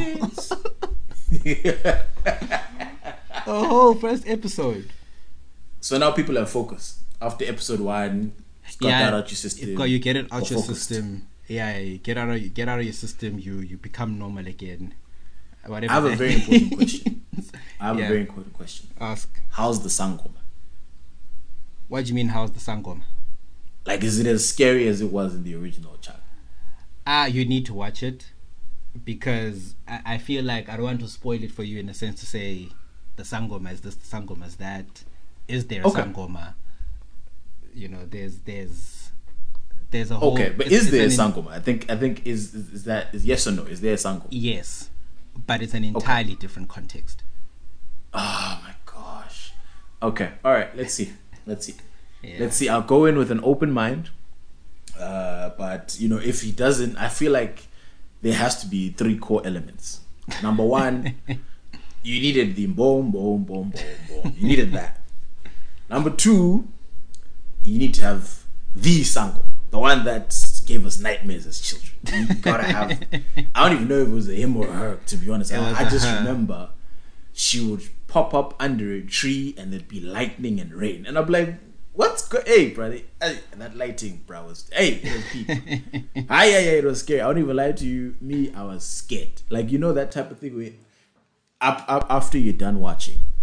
the whole first episode. So now people have focus. After episode one, got that out your system. You, got, you get it out or your focused. system. Yeah, you get out of you get out of your system. You you become normal again. Whatever. I have a that very important question. means. I have Yeah. a very important question. Ask. How's the sangoma? What do you mean? How's the sangoma? Like, is it as scary as it was in the original Chaka? Ah, you need to watch it because I, I feel like I don't want to spoil it for you in a sense to say the sangoma is this, the sangoma is that. Is there a Okay. sangoma? You know, there's there's there's a whole. Okay, but it's- is it's there a an in- sangoma? I think I think is is that is yes or no? Is there a sangoma? Yes, but it's an entirely different context. Oh my gosh. Okay. All right. Let's see. Let's see. Yeah. Let's see. I'll go in with an open mind. Uh, but you know, if he doesn't, I feel like there has to be three core elements. Number one, you needed the boom, boom, boom, boom, boom. You needed that. Number two, you need to have the Sango, the one that gave us nightmares as children. You gotta have. I don't even know if it was a him or her. To be honest, It was I, I a just her. remember she would pop up under a tree and there'd be lightning and rain, and I'm like, "What's go? Hey, brother, hey, that lighting, bro, was hey, it was peak. Ah, yeah, yeah, it was scary. I don't even lie to you. Me, I was scared. Like, you know that type of thing where, up, up after you're done watching,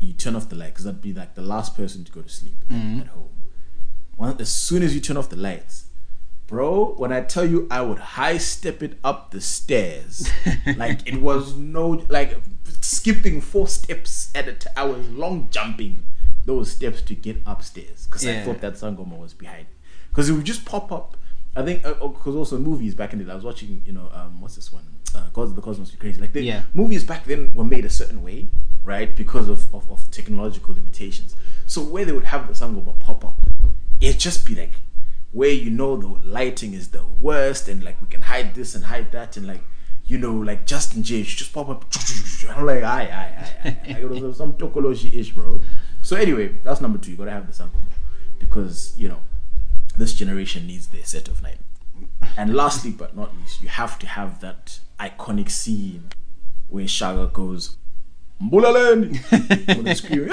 you turn off the light, because that'd be like the last person to go to sleep Mm-hmm. at home. One, as soon as you turn off the lights, bro, when I tell you I would high step it up the stairs, like it was no, like skipping four steps at a t- I was long jumping those steps to get upstairs because I Yeah. thought that Sangoma was behind. Because it would just pop up. I think because uh, also movies back in the day, I was watching, you know, um, what's this one? Uh, Gods of the Cosmos Be Crazy. Like the Yeah. movies back then were made a certain way, right? Because of, of, of technological limitations. So where they would have the Sangoma pop up, it'd just be like where you know the lighting is the worst, and like we can hide this and hide that, and like, you know, like Justin J just pop up. I'm like, aye, aye, aye, aye. Like, it was some Tokoloshi ish, bro. So anyway, that's number two. You gotta have the Sangoma because, you know, this generation needs their set of night. And lastly but not least, you have to have that iconic scene where Shaga goes, Mbulaland! When they scream,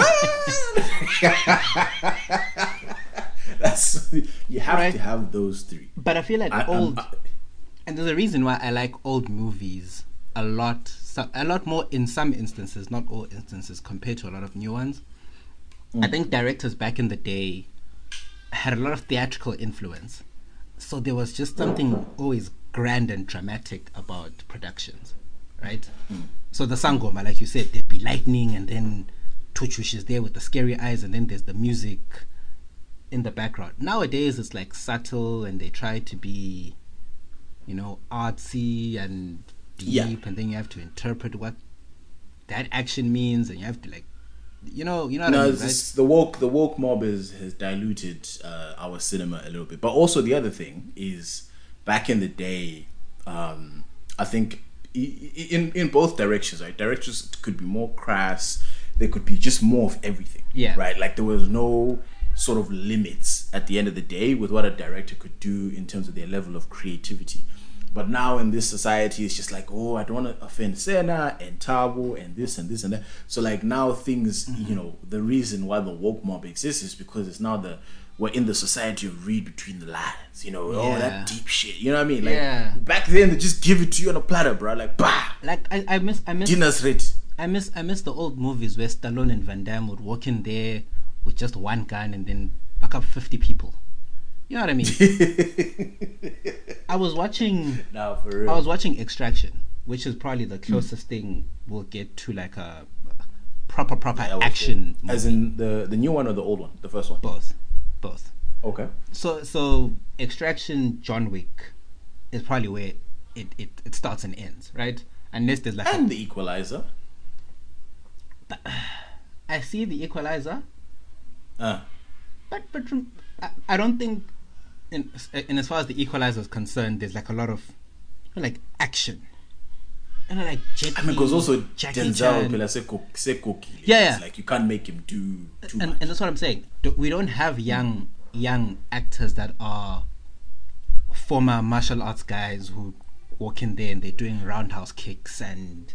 "Ah!" That's, you have Right. to have those three. But I feel like I- I'm- old, I- and there's a reason why I like old movies a lot, so, a lot more in some instances, not all instances, compared to a lot of new ones. I think directors back in the day had a lot of theatrical influence, so there was just something always grand and dramatic about productions, right? So the Sangoma, like you said, there'd be lightning, and then Tuchush is there with the scary eyes, and then there's the music in the background. Nowadays, it's like subtle, and they try to be, you know, artsy and deep, Yeah. and then you have to interpret what that action means, and you have to like, you know, you know what No, I mean, it's right? just the woke the woke mob is, has diluted uh, our cinema a little bit. But also the other thing is, back in the day, um, I think i- i- in in both directions, right? Directors could be more crass. There could be just more of everything. Yeah. Right. Like there was no sort of limits at the end of the day with what a director could do in terms of their level of creativity. But now in this society, it's just like, oh, I don't want to offend Sena and Tabo and this and this and that. So like now things, you know, the reason why the woke mob exists is because it's now the we're in the society of read between the lines. You know, oh, Yeah. that deep shit. You know what I mean? Like Yeah. back then, they just give it to you on a platter, bro. Like, bah, Like I, I miss, I miss, dinner's ready. I miss, I miss the old movies where Stallone and Van Damme would walk in there with just one gun and then back up fifty people. You know what I mean? I was watching. Now for real. I was watching Extraction, which is probably the closest thing we'll get to like a proper proper That was action cool. As movie. in the the new one or the old one, the first one. both, both. Okay. So so Extraction, John Wick, is probably where it, it, it starts and ends, right? Unless there's like And the Equalizer. a, I see the Equalizer, Uh, but but from- I, I don't think in in as far as the Equalizer is concerned, there's like a lot of like action. And like Jet I mean, because Li, also Jackie Denzel Chan. Pela Seko Seko Kili. Yeah, yeah. It's like you can't make him do too and, much. and that's what I'm saying. Do- We don't have young young actors that are former martial arts guys who walk in there and they're doing roundhouse kicks and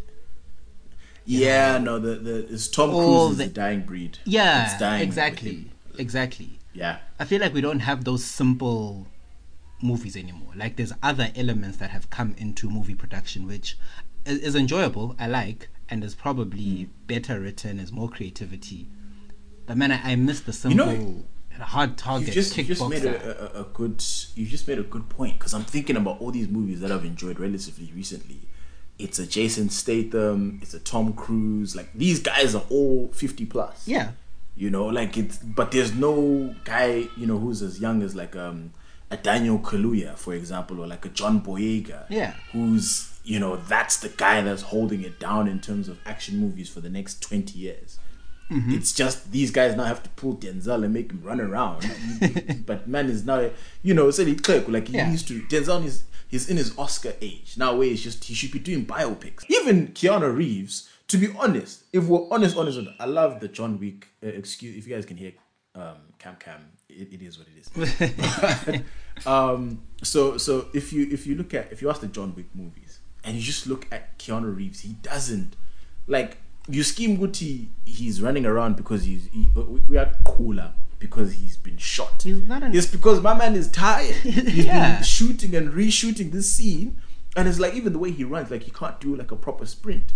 Yeah, no, the the it's Tom All Cruise is the- the dying breed. yeah, It's dying with exactly, him. exactly. Yeah, I feel like we don't have those simple movies anymore. Like there's other elements that have come into movie production, which is, is enjoyable. I like, and is probably better written, is more creativity. But man, I, I miss the You know, simple, hard target you just you just made kickboxer. a, a, a good you just made a good point because I'm thinking about all these movies that I've enjoyed relatively recently. It's a Jason Statham, it's a Tom Cruise. Like these guys are all fifty plus. Yeah, You know, like it's but there's no guy, you know, who's as young as like um a Daniel Kaluuya, for example, or like a John Boyega. Yeah. Who's, you know, that's the guy that's holding it down in terms of action movies for the next twenty years. Mm-hmm. It's just these guys now have to pull Denzel and make him run around. But man is now, you know, said he click like he Yeah. used to. Denzel is he's in his Oscar age now. Where it's just he should be doing biopics. Even Keanu Reeves. To be honest, if we're honest, honest, honest, I love the John Wick. Uh, excuse if you guys can hear um, Cam Cam. It, it is what it is. um, so so if you if you look at if you watch the John Wick movies and you just look at Keanu Reeves, he doesn't like you scheme Guti. He's running around because he's he, we- we are cooler because he's been shot. He's not an- It's because my man is tired. He's Yeah. been shooting and reshooting this scene, and it's like even the way he runs, like he can't do like a proper sprint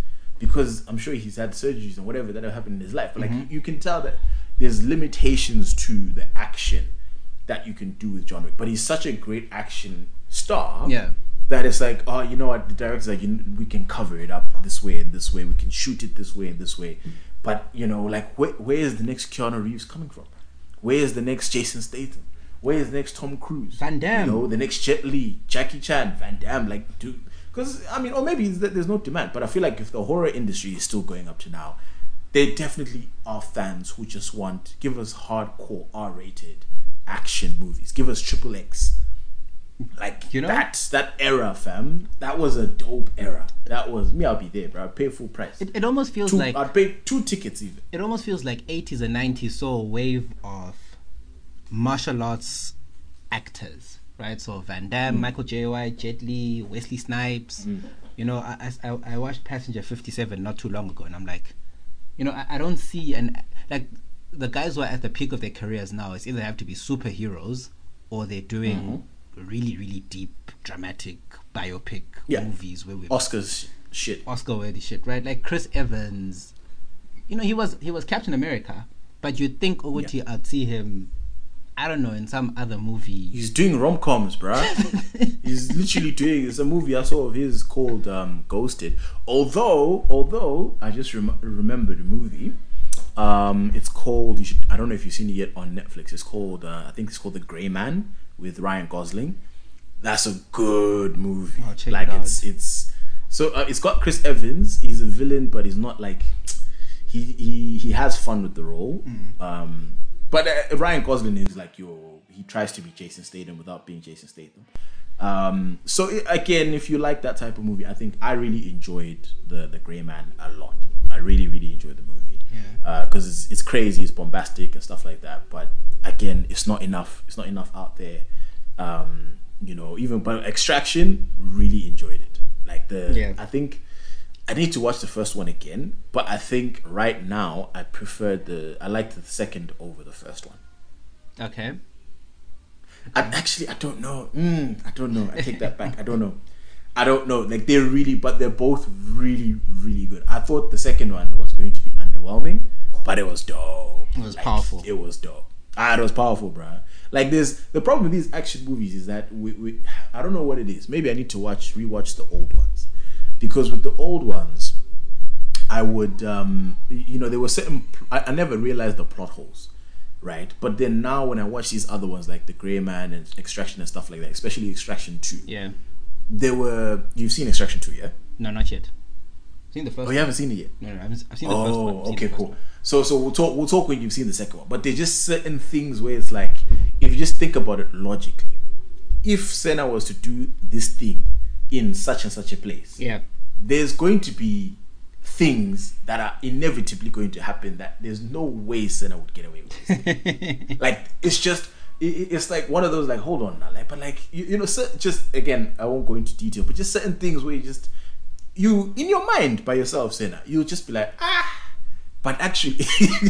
because I'm sure he's had surgeries and whatever that have happened in his life. But like Mm-hmm. you, you can tell that there's limitations to the action that you can do with John Wick. But he's such a great action star. Yeah. That it's like, oh, you know what? The director's like, you know, we can cover it up this way and this way. We can shoot it this way and this way. But you know, like, where, where is the next Keanu Reeves coming from? Where is the next Jason Statham? Where is the next Tom Cruise? Van Damme. You know, the next Jet Li, Jackie Chan, Van Damme. Like, dude, because I mean, or maybe it's that there's no demand. But I feel like if the horror industry is still going up to now, there definitely are fans who just want, give us hardcore R-rated action movies. Give us Triple X. Like, You know? that's that era, fam. That was a dope era. That was me. I'll be there, bro. I'd pay full price. It, it almost feels Two, like I'd pay two tickets even. it almost feels like eighties and nineties saw a wave of martial arts actors, right? So Van Damme, Michael J. White, Jet Li, Wesley Snipes. You know, I, I I watched Passenger fifty-seven not too long ago, and I'm like, you know, I, I don't see an like the guys who are at the peak of their careers now. It's either have to be superheroes or they're doing really really deep dramatic biopic Yeah. movies where we Oscars shit. Oscar worthy shit, right? Like Chris Evans, you know, he was he was Captain America, but you'd think Owuti, Yeah. I'd see him, I don't know, in some other movie. He's doing rom coms, bruh. He's literally doing. It's a movie I saw of his called um, Ghosted. Although, although I just rem- remember the movie. Um, it's called. You should. I don't know if you've seen it yet on Netflix. It's called. Uh, I think it's called The Grey Man with Ryan Gosling. That's a good movie. I'll check like it out. it's it's so uh, it's got Chris Evans. He's a villain, but he's not like he he he has fun with the role. Mm. Um, but uh, Ryan Gosling is like your. He tries to be Jason Statham without being Jason Statham. Um, so it, again, if you like that type of movie, I think I really enjoyed the the Grey Man a lot. I really really enjoyed the movie because uh, it's it's crazy, it's bombastic and stuff like that. But again, it's not enough. It's not enough out there. Um, you know, even but Extraction, really enjoyed it. Like the, Yeah. I think I need to watch the first one again. But I think right now I prefer the. I like the second over the first one. Okay. I, actually, I don't know. Mm, I don't know. I take that back. I don't know. I don't know. Like they're really, but they're both really, really good. I thought the second one was going to be underwhelming, but it was dope. It was Like, powerful. It was dope. Ah, it was powerful, bruh. Like there's the problem with these action movies is that we, we I don't know what it is. Maybe I need to watch rewatch the old ones, because with the old ones, I would um you know there were certain I, I never realized the plot holes. Right, but then now when I watch these other ones like The Grey Man and Extraction and stuff like that, especially Extraction two, Yeah. there were you've seen Extraction two, yeah? No, not yet. Seen the first. Oh, one. you haven't seen it yet? No, no, I haven't, I've seen the first one. Oh, I've seen okay, the first cool. one. So, so we'll talk. We'll talk when you've seen the second one. But there's just certain things where it's like, if you just think about it logically, if Senna was to do this thing in such and such a place, Yeah. there's going to be things that are inevitably going to happen that there's no way Senna would get away with this. Like it's just it, it's like one of those like hold on now, like but like you, you know cer- just again I won't go into detail, but just certain things where you just you in your mind by yourself, Senna, you'll just be like ah, but actually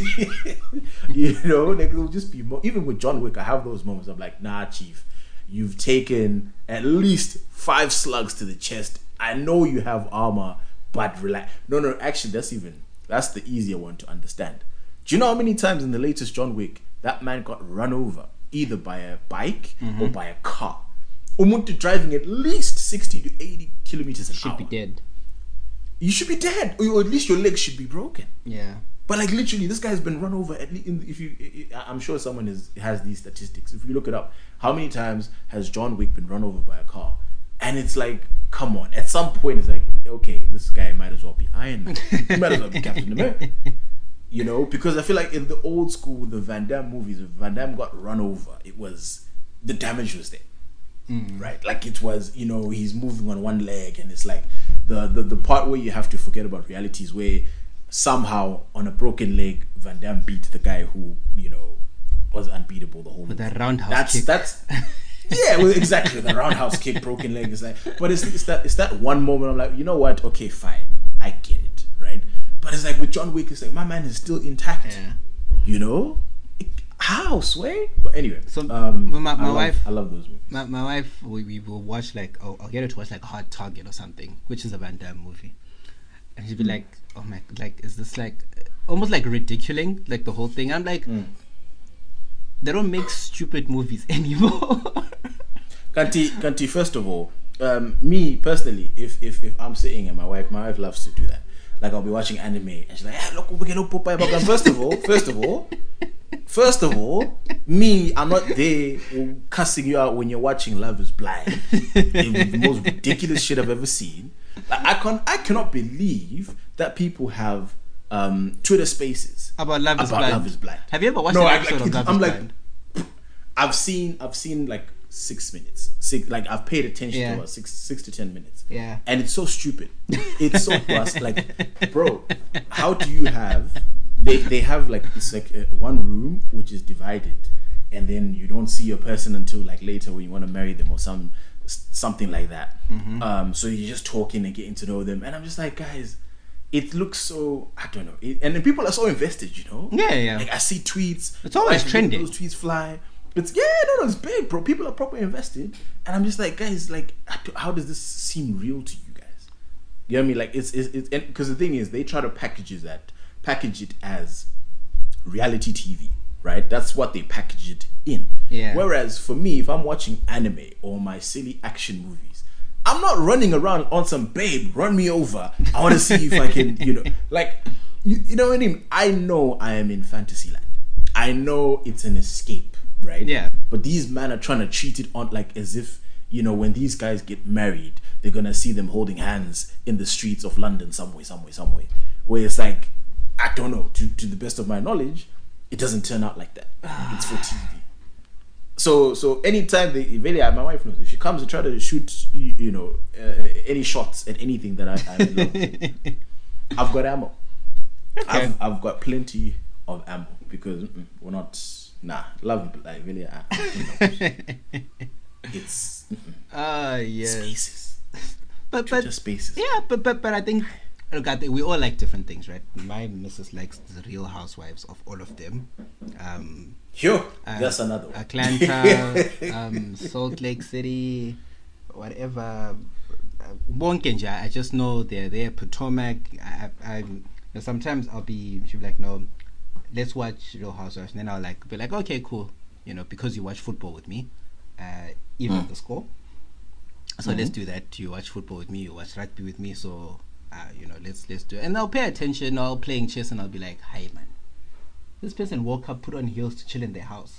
you know like it'll just be mo- even with John Wick I have those moments I'm like nah chief, you've taken at least five slugs to the chest. I know you have armor, but relax. No, no, actually, that's even that's the easier one to understand. Do you know how many times in the latest John Wick that man got run over either by a bike or by a car? Umuntu driving at least sixty to eighty kilometers an Should hour. be dead. You should be dead, or at least your legs should be broken. Yeah. But like literally, this guy's been run over. At least if you, I'm sure someone is has these statistics. If you look it up, how many times has John Wick been run over by a car? And it's like, come on. At some point, it's like, okay, this guy might as well be Iron Man. He might as well be Captain America. You know, because I feel like in the old school, the Van Damme movies, if Van Damme got run over, it was the damage was there. Mm. Right, like it was, you know, he's moving on one leg, and it's like the, the the part where you have to forget about reality is where somehow on a broken leg, Van Damme beat the guy who, you know, was unbeatable the whole With movie. a roundhouse That's kick. that's yeah, well, exactly the roundhouse kick, broken leg is like, but it's it's that it's that one moment I'm like, you know what? Okay, fine, I get it, right? But it's like with John Wick, it's like my man is still intact. Yeah. You know, it, how sway? But anyway, So, um, my- my I love- wife- I love those movies. My, my wife, we, we will watch like, oh, I'll get her to watch like Hard Target or something, which is a Van Damme movie. and she'd be like, "Oh my, like, is this like almost like ridiculing, like the whole thing?" I'm like, Mm. they don't make stupid movies anymore. Kanti, Kanti, first of all, um, me personally, if, if if I'm sitting and my wife, my wife loves to do that. Like I'll be watching anime and she's like, "Hey, look, we can Popeye." But first of all, first of all, first of all, me, I'm not there cussing you out when you're watching Love Is Blind. The most ridiculous shit I've ever seen. Like, I can I cannot believe that people have um, Twitter Spaces About Love Is about Blind. Love Is Blind. Have you ever watched No, an I, episode like, of Love I'm Is like, Blind? I've seen I've seen like six minutes. Six like I've paid attention Yeah. to about six six to ten minutes. Yeah. And it's so stupid. It's so bust. Like, bro, how do you have they they have like it's like uh, one room which is divided, and then you don't see your person until like later when you want to marry them or some something like that. Mm-hmm. Um, so you're just talking and getting to know them, and I'm just like, guys, it looks so I don't know, it, and then people are so invested, you know. Yeah, yeah. Like I see tweets. It's always like, trending. Those tweets fly. It's yeah, no, no, it's big, bro. People are properly invested, and I'm just like, guys, like, how does this seem real to you guys? You know what I mean? Like, it's it's it's because the thing is, they try to package it that package it as reality T V, right? That's what they package it in. Yeah. Whereas for me, if I'm watching anime or my silly action movies, I'm not running around on some babe, run me over. I want to see if I can, you know, like, you, you know what I mean? I know I am in fantasy land. I know it's an escape, right? Yeah. But these men are trying to treat it on like as if, you know, when these guys get married, they're gonna see them holding hands in the streets of London somewhere, somewhere, somewhere. Where it's like, I don't know. To to the best of my knowledge, it doesn't turn out like that. It's for T V. So so anytime they really, my wife knows, if she comes and try to shoot, you, you know, uh, any shots at anything that I, I love, I've got ammo. Okay. I've I've got plenty of ammo because mm-mm, we're not nah love like really. Uh, you know, it's mm-mm. Ah, yes. spaces, But but just spaces. yeah, but but but I think look, I think we all like different things, right? My missus likes the Real Housewives of all of them. Um, Yo, uh, that's another one. Atlanta, um, Salt Lake City, whatever. Uh, Bonkenja, I just know they're there. Potomac. I, I, I sometimes I'll be. She'll be like, no, let's watch Real Housewives, and then I'll like be like, okay, cool, you know, because you watch football with me, uh, even Mm. the score. So Mhm. let's do that. You watch football with me. You watch rugby with me. So, uh, you know, let's let's do it. And I'll pay attention. I'll playing chess, and I'll be like, "Hi, man. This person woke up, put on heels to chill in their house."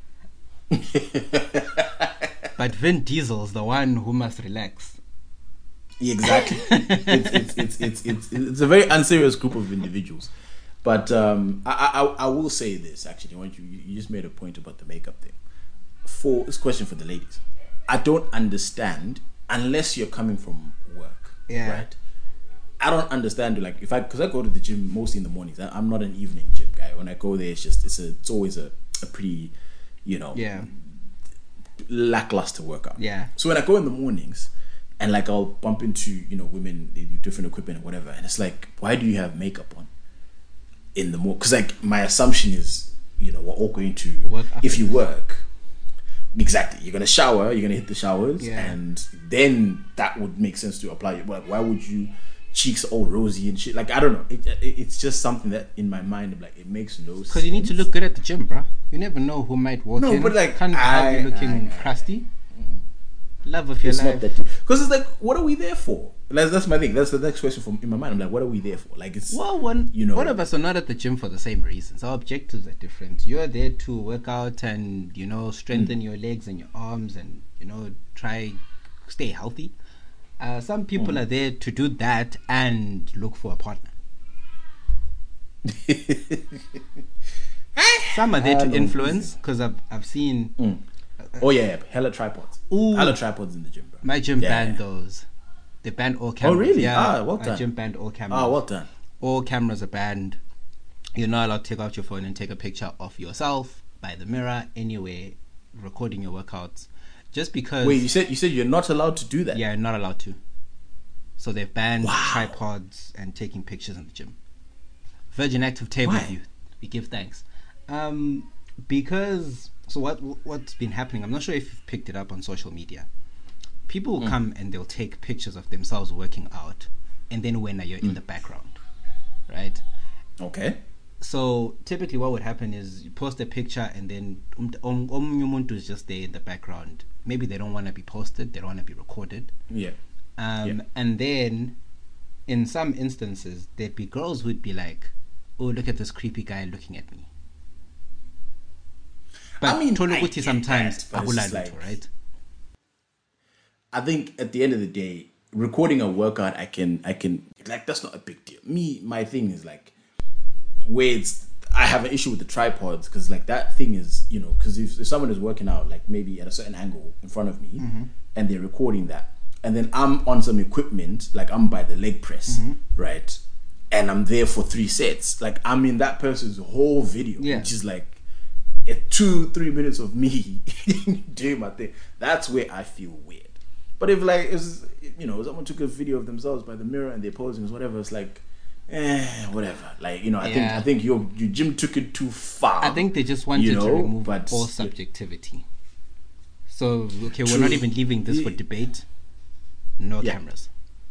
But Vin Diesel's the one who must relax. Exactly. it's, it's, it's, it's, it's, it's a very unserious group of individuals. But um, I, I, I will say this, actually. I want you, you just made a point about the makeup thing. For this question for the ladies. I don't understand, unless you're coming from work. Yeah. Right? I don't understand, like, if I, because I go to the gym mostly in the mornings. I, I'm not an evening gym guy. When I go there, it's just, it's a, it's always a, a pretty, you know, Yeah. lackluster workout. Yeah. So when I go in the mornings, and like I'll bump into, you know, women, they do different equipment or whatever, and it's like, why do you have makeup on in the morning? Because like my assumption is, you know, we're all going to Work after if you work, exactly, you're gonna shower, you're gonna hit the showers, Yeah. and then that would make sense to apply it. Like, why would you cheeks all rosy and shit? Like, I don't know. It, it, it's just something that in my mind, I'm like, it makes no sense. Because you need to look good at the gym, bruh. You never know who might walk No, in. but, like, Can't have I- you looking I- I- crusty. Love of your It's life. not that deep. Because it's like, what are we there for? That's, that's my thing. That's the next question from in my mind. I'm like, what are we there for? Like, it's Well, one, you know, one of us are not at the gym for the same reasons. Our objectives are different. You're there to work out and, you know, strengthen Mm. your legs and your arms and, you know, try stay healthy. Uh, some people Mm. are there to do that and look for a partner. Some are there I to know. influence because I've, I've seen Mm. Oh yeah, yeah, hella tripods. Ooh. Hella tripods in the gym, bro. my gym Yeah. banned those. They banned all cameras. really? Yeah, Ah, well my done. gym banned all cameras. Ah, well done. All cameras are banned. You're not allowed to take out your phone and take a picture of yourself by the mirror anywhere, recording your workouts. Just because. Wait, you said you said you're not allowed to do that. Yeah, not allowed to. So they've banned Wow. tripods and taking pictures in the gym. Virgin Active Table Why? View. We give thanks. Um, because so what what's been happening? I'm not sure if you've picked it up on social media. People will Mm. come and they'll take pictures of themselves working out and then when you're in the background, right? Okay. So typically what would happen is you post a picture and then um, um, umuntu is just there in the background. Maybe they don't want to be posted, they don't want to be recorded. Yeah. Um, Yeah. And then in some instances, there'd be girls who'd be like, oh, look at this creepy guy looking at me. But I mean, Tolu I Kuti get sometimes, that, but it's just akula lutho, like- right? I think at the end of the day, recording a workout, I can, I can, like, that's not a big deal. Me, my thing is like, where it's, I have an issue with the tripods because like that thing is, you know, because if, if someone is working out like maybe at a certain angle in front of me Mm-hmm. and they're recording that, and then I'm on some equipment, like I'm by the leg press, Mm-hmm. right? And I'm there for three sets. Like I'm in that person's whole video, Yeah. which is like a two, three minutes of me doing my thing. That's where I feel weird. But if like, it's, you know, someone took a video of themselves by the mirror and they're posing, or whatever, it's like, eh, whatever. Like, you know, I think Yeah. I think your your gym took it too far. I think they just wanted you know, to remove but- all subjectivity. So, okay, we're True. not even leaving this for Yeah. debate. No Yeah. cameras.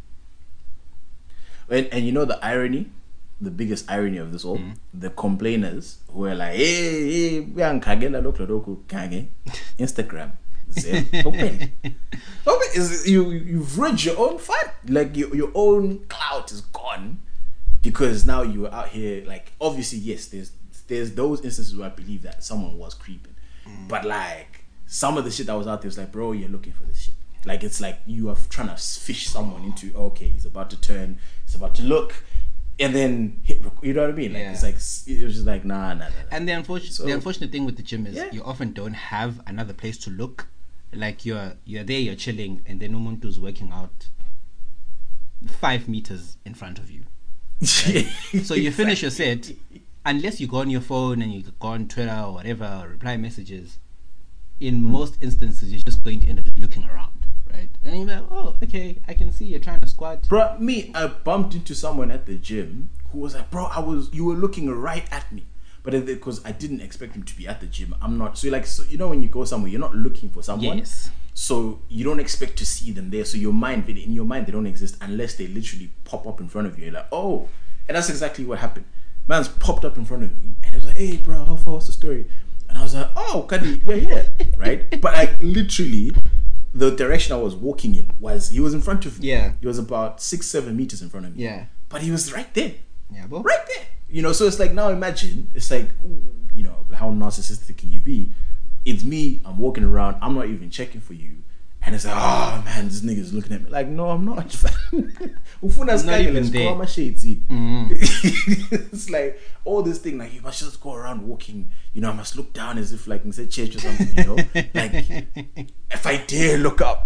And, and you know the irony, the biggest irony of this all, Mm. the complainers who are like, hey, hey, we are kagena loklo doku kage, Instagram. Say, open. Open is you you've ruined your own fun. Like your your own clout is gone because now you are out here. Like obviously, yes, there's there's those instances where I believe that someone was creeping, but like some of the shit that was out there was like, bro, you're looking for this shit. Like it's like you are trying to fish someone into, okay, he's about to turn, he's about to look, and then hit, rec- you know what I mean? Like Yeah. it's like it was just like nah nah nah. nah. And the unfortunate So- the unfortunate thing with the gym is Yeah. you often don't have another place to look. Like you're you're there, you're chilling, and then umuntu's working out five meters in front of you. So you finish your set, unless you go on your phone and you go on Twitter or whatever, or reply messages. In most instances, you're just going to end up looking around, right? And you're like, oh, okay, I can see you're trying to squat. Bro, me, I bumped into someone at the gym who was like, bro, I was, you were looking right at me. But because I didn't expect him to be at the gym, I'm not. So like, so, you know, when you go somewhere, you're not looking for someone. Yes. So you don't expect to see them there. So your mind, in your mind, they don't exist unless they literally pop up in front of you. You're like, oh. And that's exactly what happened. Man's popped up in front of me and it was like, hey, bro, how far was the story? And I was like, oh, Kadi, you're here, right? But like literally, the direction I was walking in was, he was in front of me. Yeah. He was about six, seven meters in front of me. Yeah. But he was right there. Yeah, bro. Right there. You know, so it's like, now imagine, it's like, ooh, you know, how narcissistic can you be? It's me, I'm walking around, I'm not even checking for you. And it's like, oh man, this nigga's looking at me. Like, no, I'm not. Ufuna's Not kind even of there. my shades in. Mm. It's like all this thing, like you must just go around walking, you know, I must look down as if like in say church or something, you know. Like if I dare look up.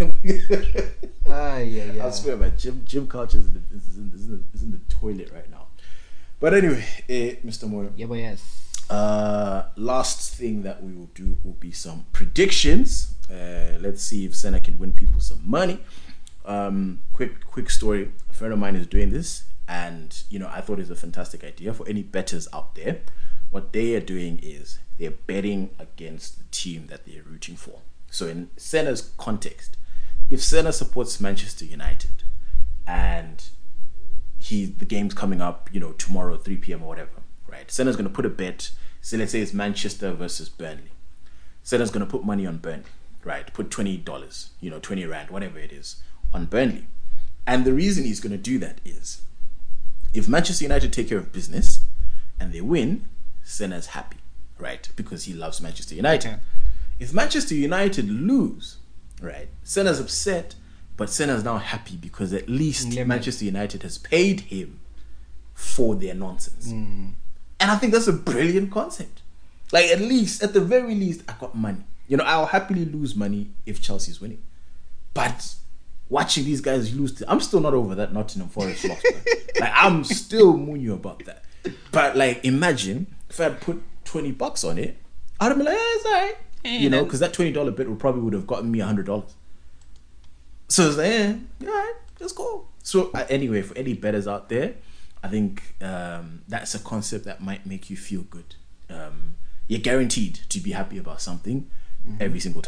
Ah, yeah, yeah. I swear, man, gym gym culture is in the, is in, is in the, is in the toilet right now. But anyway, eh, Mister Moyo. Yeah, but yes. Uh, last thing that we will do will be some predictions. Uh, let's see if Senna can win people some money. Um, quick, quick story. A friend of mine is doing this, and you know, I thought it's a fantastic idea for any bettors out there. What they are doing is they're betting against the team that they're rooting for. So, in Senna's context, if Senna supports Manchester United, and he the game's coming up, you know, tomorrow, three p.m. or whatever, right? Senna's going to put a bet. So let's say it's Manchester versus Burnley. Senna's going to put money on Burnley, right? Put twenty dollars, you know, twenty rand, whatever it is, on Burnley. And the reason he's going to do that is if Manchester United take care of business and they win, Senna's happy, right? Because he loves Manchester United. Okay. If Manchester United lose, right, Senna's upset, but Senna's now happy because at least Yeah, man. Manchester United has paid him for their nonsense. Mm. And I think that's a brilliant concept. Like, at least, at the very least, I got money. You know, I'll happily lose money if Chelsea's winning. But watching these guys lose, to, I'm still not over that Nottingham Forest loss. Man. Like, I'm still moony about that. But, like, imagine if I had put twenty bucks on it, I'd have been like, yeah, it's all right. Yeah, You know, then- because that twenty dollars bet would probably would have gotten me one hundred dollars. So it's like, yeah, all right, that's cool. So uh, anyway, for any bettors out there, I think um, that's a concept that might make you feel good. Um, you're guaranteed to be happy about something every single time.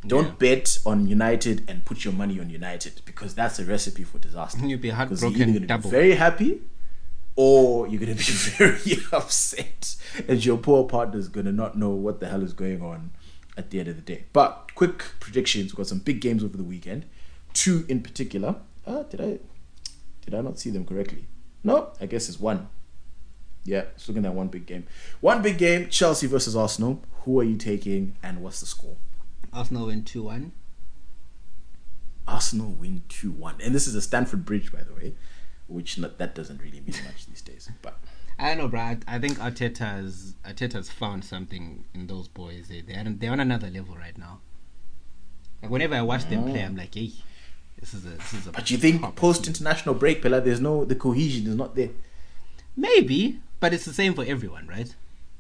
Don't Yeah. bet on United and put your money on United, because that's a recipe for disaster. You'll be Because heartbroken you're either going to double. be very happy, or you're going to be very upset, and your poor partner's going to not know what the hell is going on at the end of the day. But quick predictions. We've got some big games over the weekend. Two in particular. Ah, did I did I not see them correctly? No, I guess it's one. Yeah, just looking at one big game. One big game, Chelsea versus Arsenal. Who are you taking, and what's the score? Arsenal win two one. Arsenal win two one. And this is a Stamford Bridge, by the way, which not, that doesn't really mean much these days. But I don't know, bro. I, I think Arteta's Arteta's found something in those boys. They they're, they're on another level right now. Like whenever I watch them play, I'm like, hey, this is a this is a. But you think proper post team. international break, Pella, there's no the cohesion is not there. Maybe, but it's the same for everyone, right?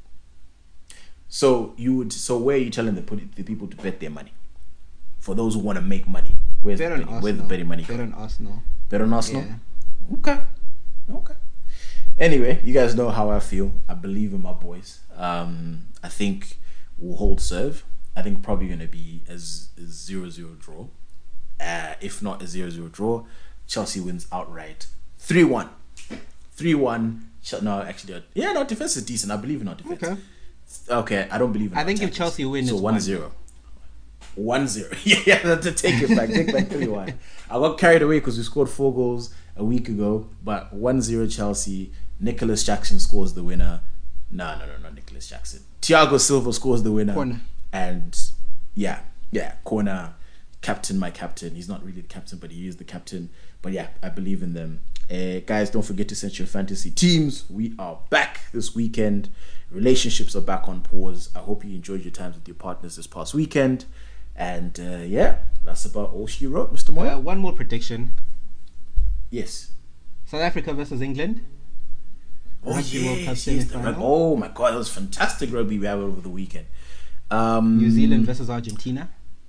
So you would so where are you telling the put the people to bet their money? For those who want to make money, where's Bet the on betting, where's the Arsenal. betting money? Bet Come? on Arsenal. Bet on Arsenal. Yeah. Okay, okay. Anyway, you guys know how I feel. I believe in my boys. Um, I think we'll hold serve. I think probably going to be a zero zero draw. Uh, if not a zero zero draw, Chelsea wins outright. three one. three one. No, actually, uh, yeah, no, defense is decent. I believe in our defense. Okay. Okay, I don't believe in I our think if tactics. Chelsea win, so it's one one. zero. one zero. Yeah, yeah, to take it back. Take back three one. I got carried away because we scored four goals a week ago, but one zero Chelsea. Nicholas Jackson scores the winner. No, no, no, not Nicholas Jackson. Thiago Silva scores the winner. Corner. And yeah, yeah, corner. Captain, my captain. He's not really the captain, but he is the captain. But yeah, I believe in them. Uh, guys, don't forget to set your fantasy teams. We are back this weekend. Relationships are back on pause. I hope you enjoyed your times with your partners this past weekend. And uh, yeah, that's about all she wrote, Mister Moya. Uh, one more prediction: Yes. South Africa versus England. Oh, Rugby World yes, Cup yes, the semi-final. rug- oh my god, that was fantastic rugby we had over the weekend. Um, New Zealand versus Argentina.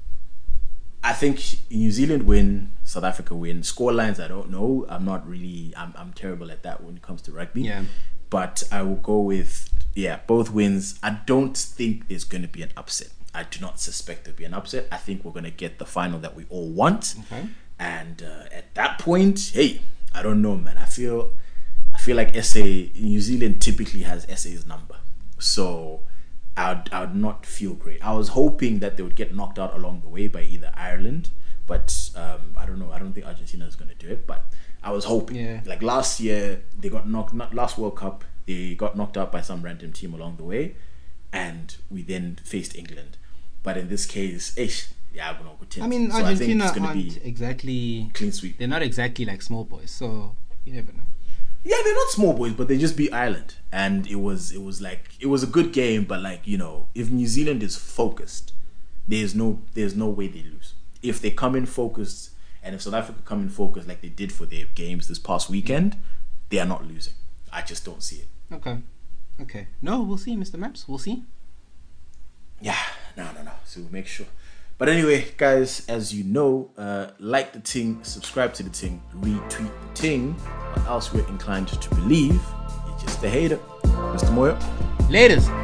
I think New Zealand win, South Africa win. Score lines, I don't know. I'm not really. I'm I'm terrible at that when it comes to rugby. Yeah. But I will go with yeah, both wins. I don't think there's going to be an upset. I do not suspect there'll be an upset. I think we're going to get the final that we all want. Okay. And uh, at that point, hey, I don't know, man. I feel, I feel like S A New Zealand typically has S A's number, so I'd I'd not feel great. I was hoping that they would get knocked out along the way by either Ireland, but um, I don't know. I don't think Argentina is going to do it, but I was hoping. Yeah. Like last year, they got knocked. Not last World Cup, they got knocked out by some random team along the way, and we then faced England. But in this case, ish, yeah, I'm gonna go ten. I mean, So I think Argentina it's gonna aren't be exactly. clean sweep. They're not exactly like small boys, so you never know. Yeah, they're not small boys, but they just beat Ireland, and it was it was like it was a good game. But like you know, if New Zealand is focused, there's no there's no way they lose. If they come in focused, and if South Africa come in focused like they did for their games this past weekend, they are not losing. I just don't see it. Okay. Okay. No, we'll see, Mister Maps. We'll see. Yeah, no, no, no. So we'll make sure. But anyway, guys, as you know, uh, like the ting, subscribe to the ting, retweet the ting, or else we're inclined to believe you're just a hater. Mister Moyo. Laters.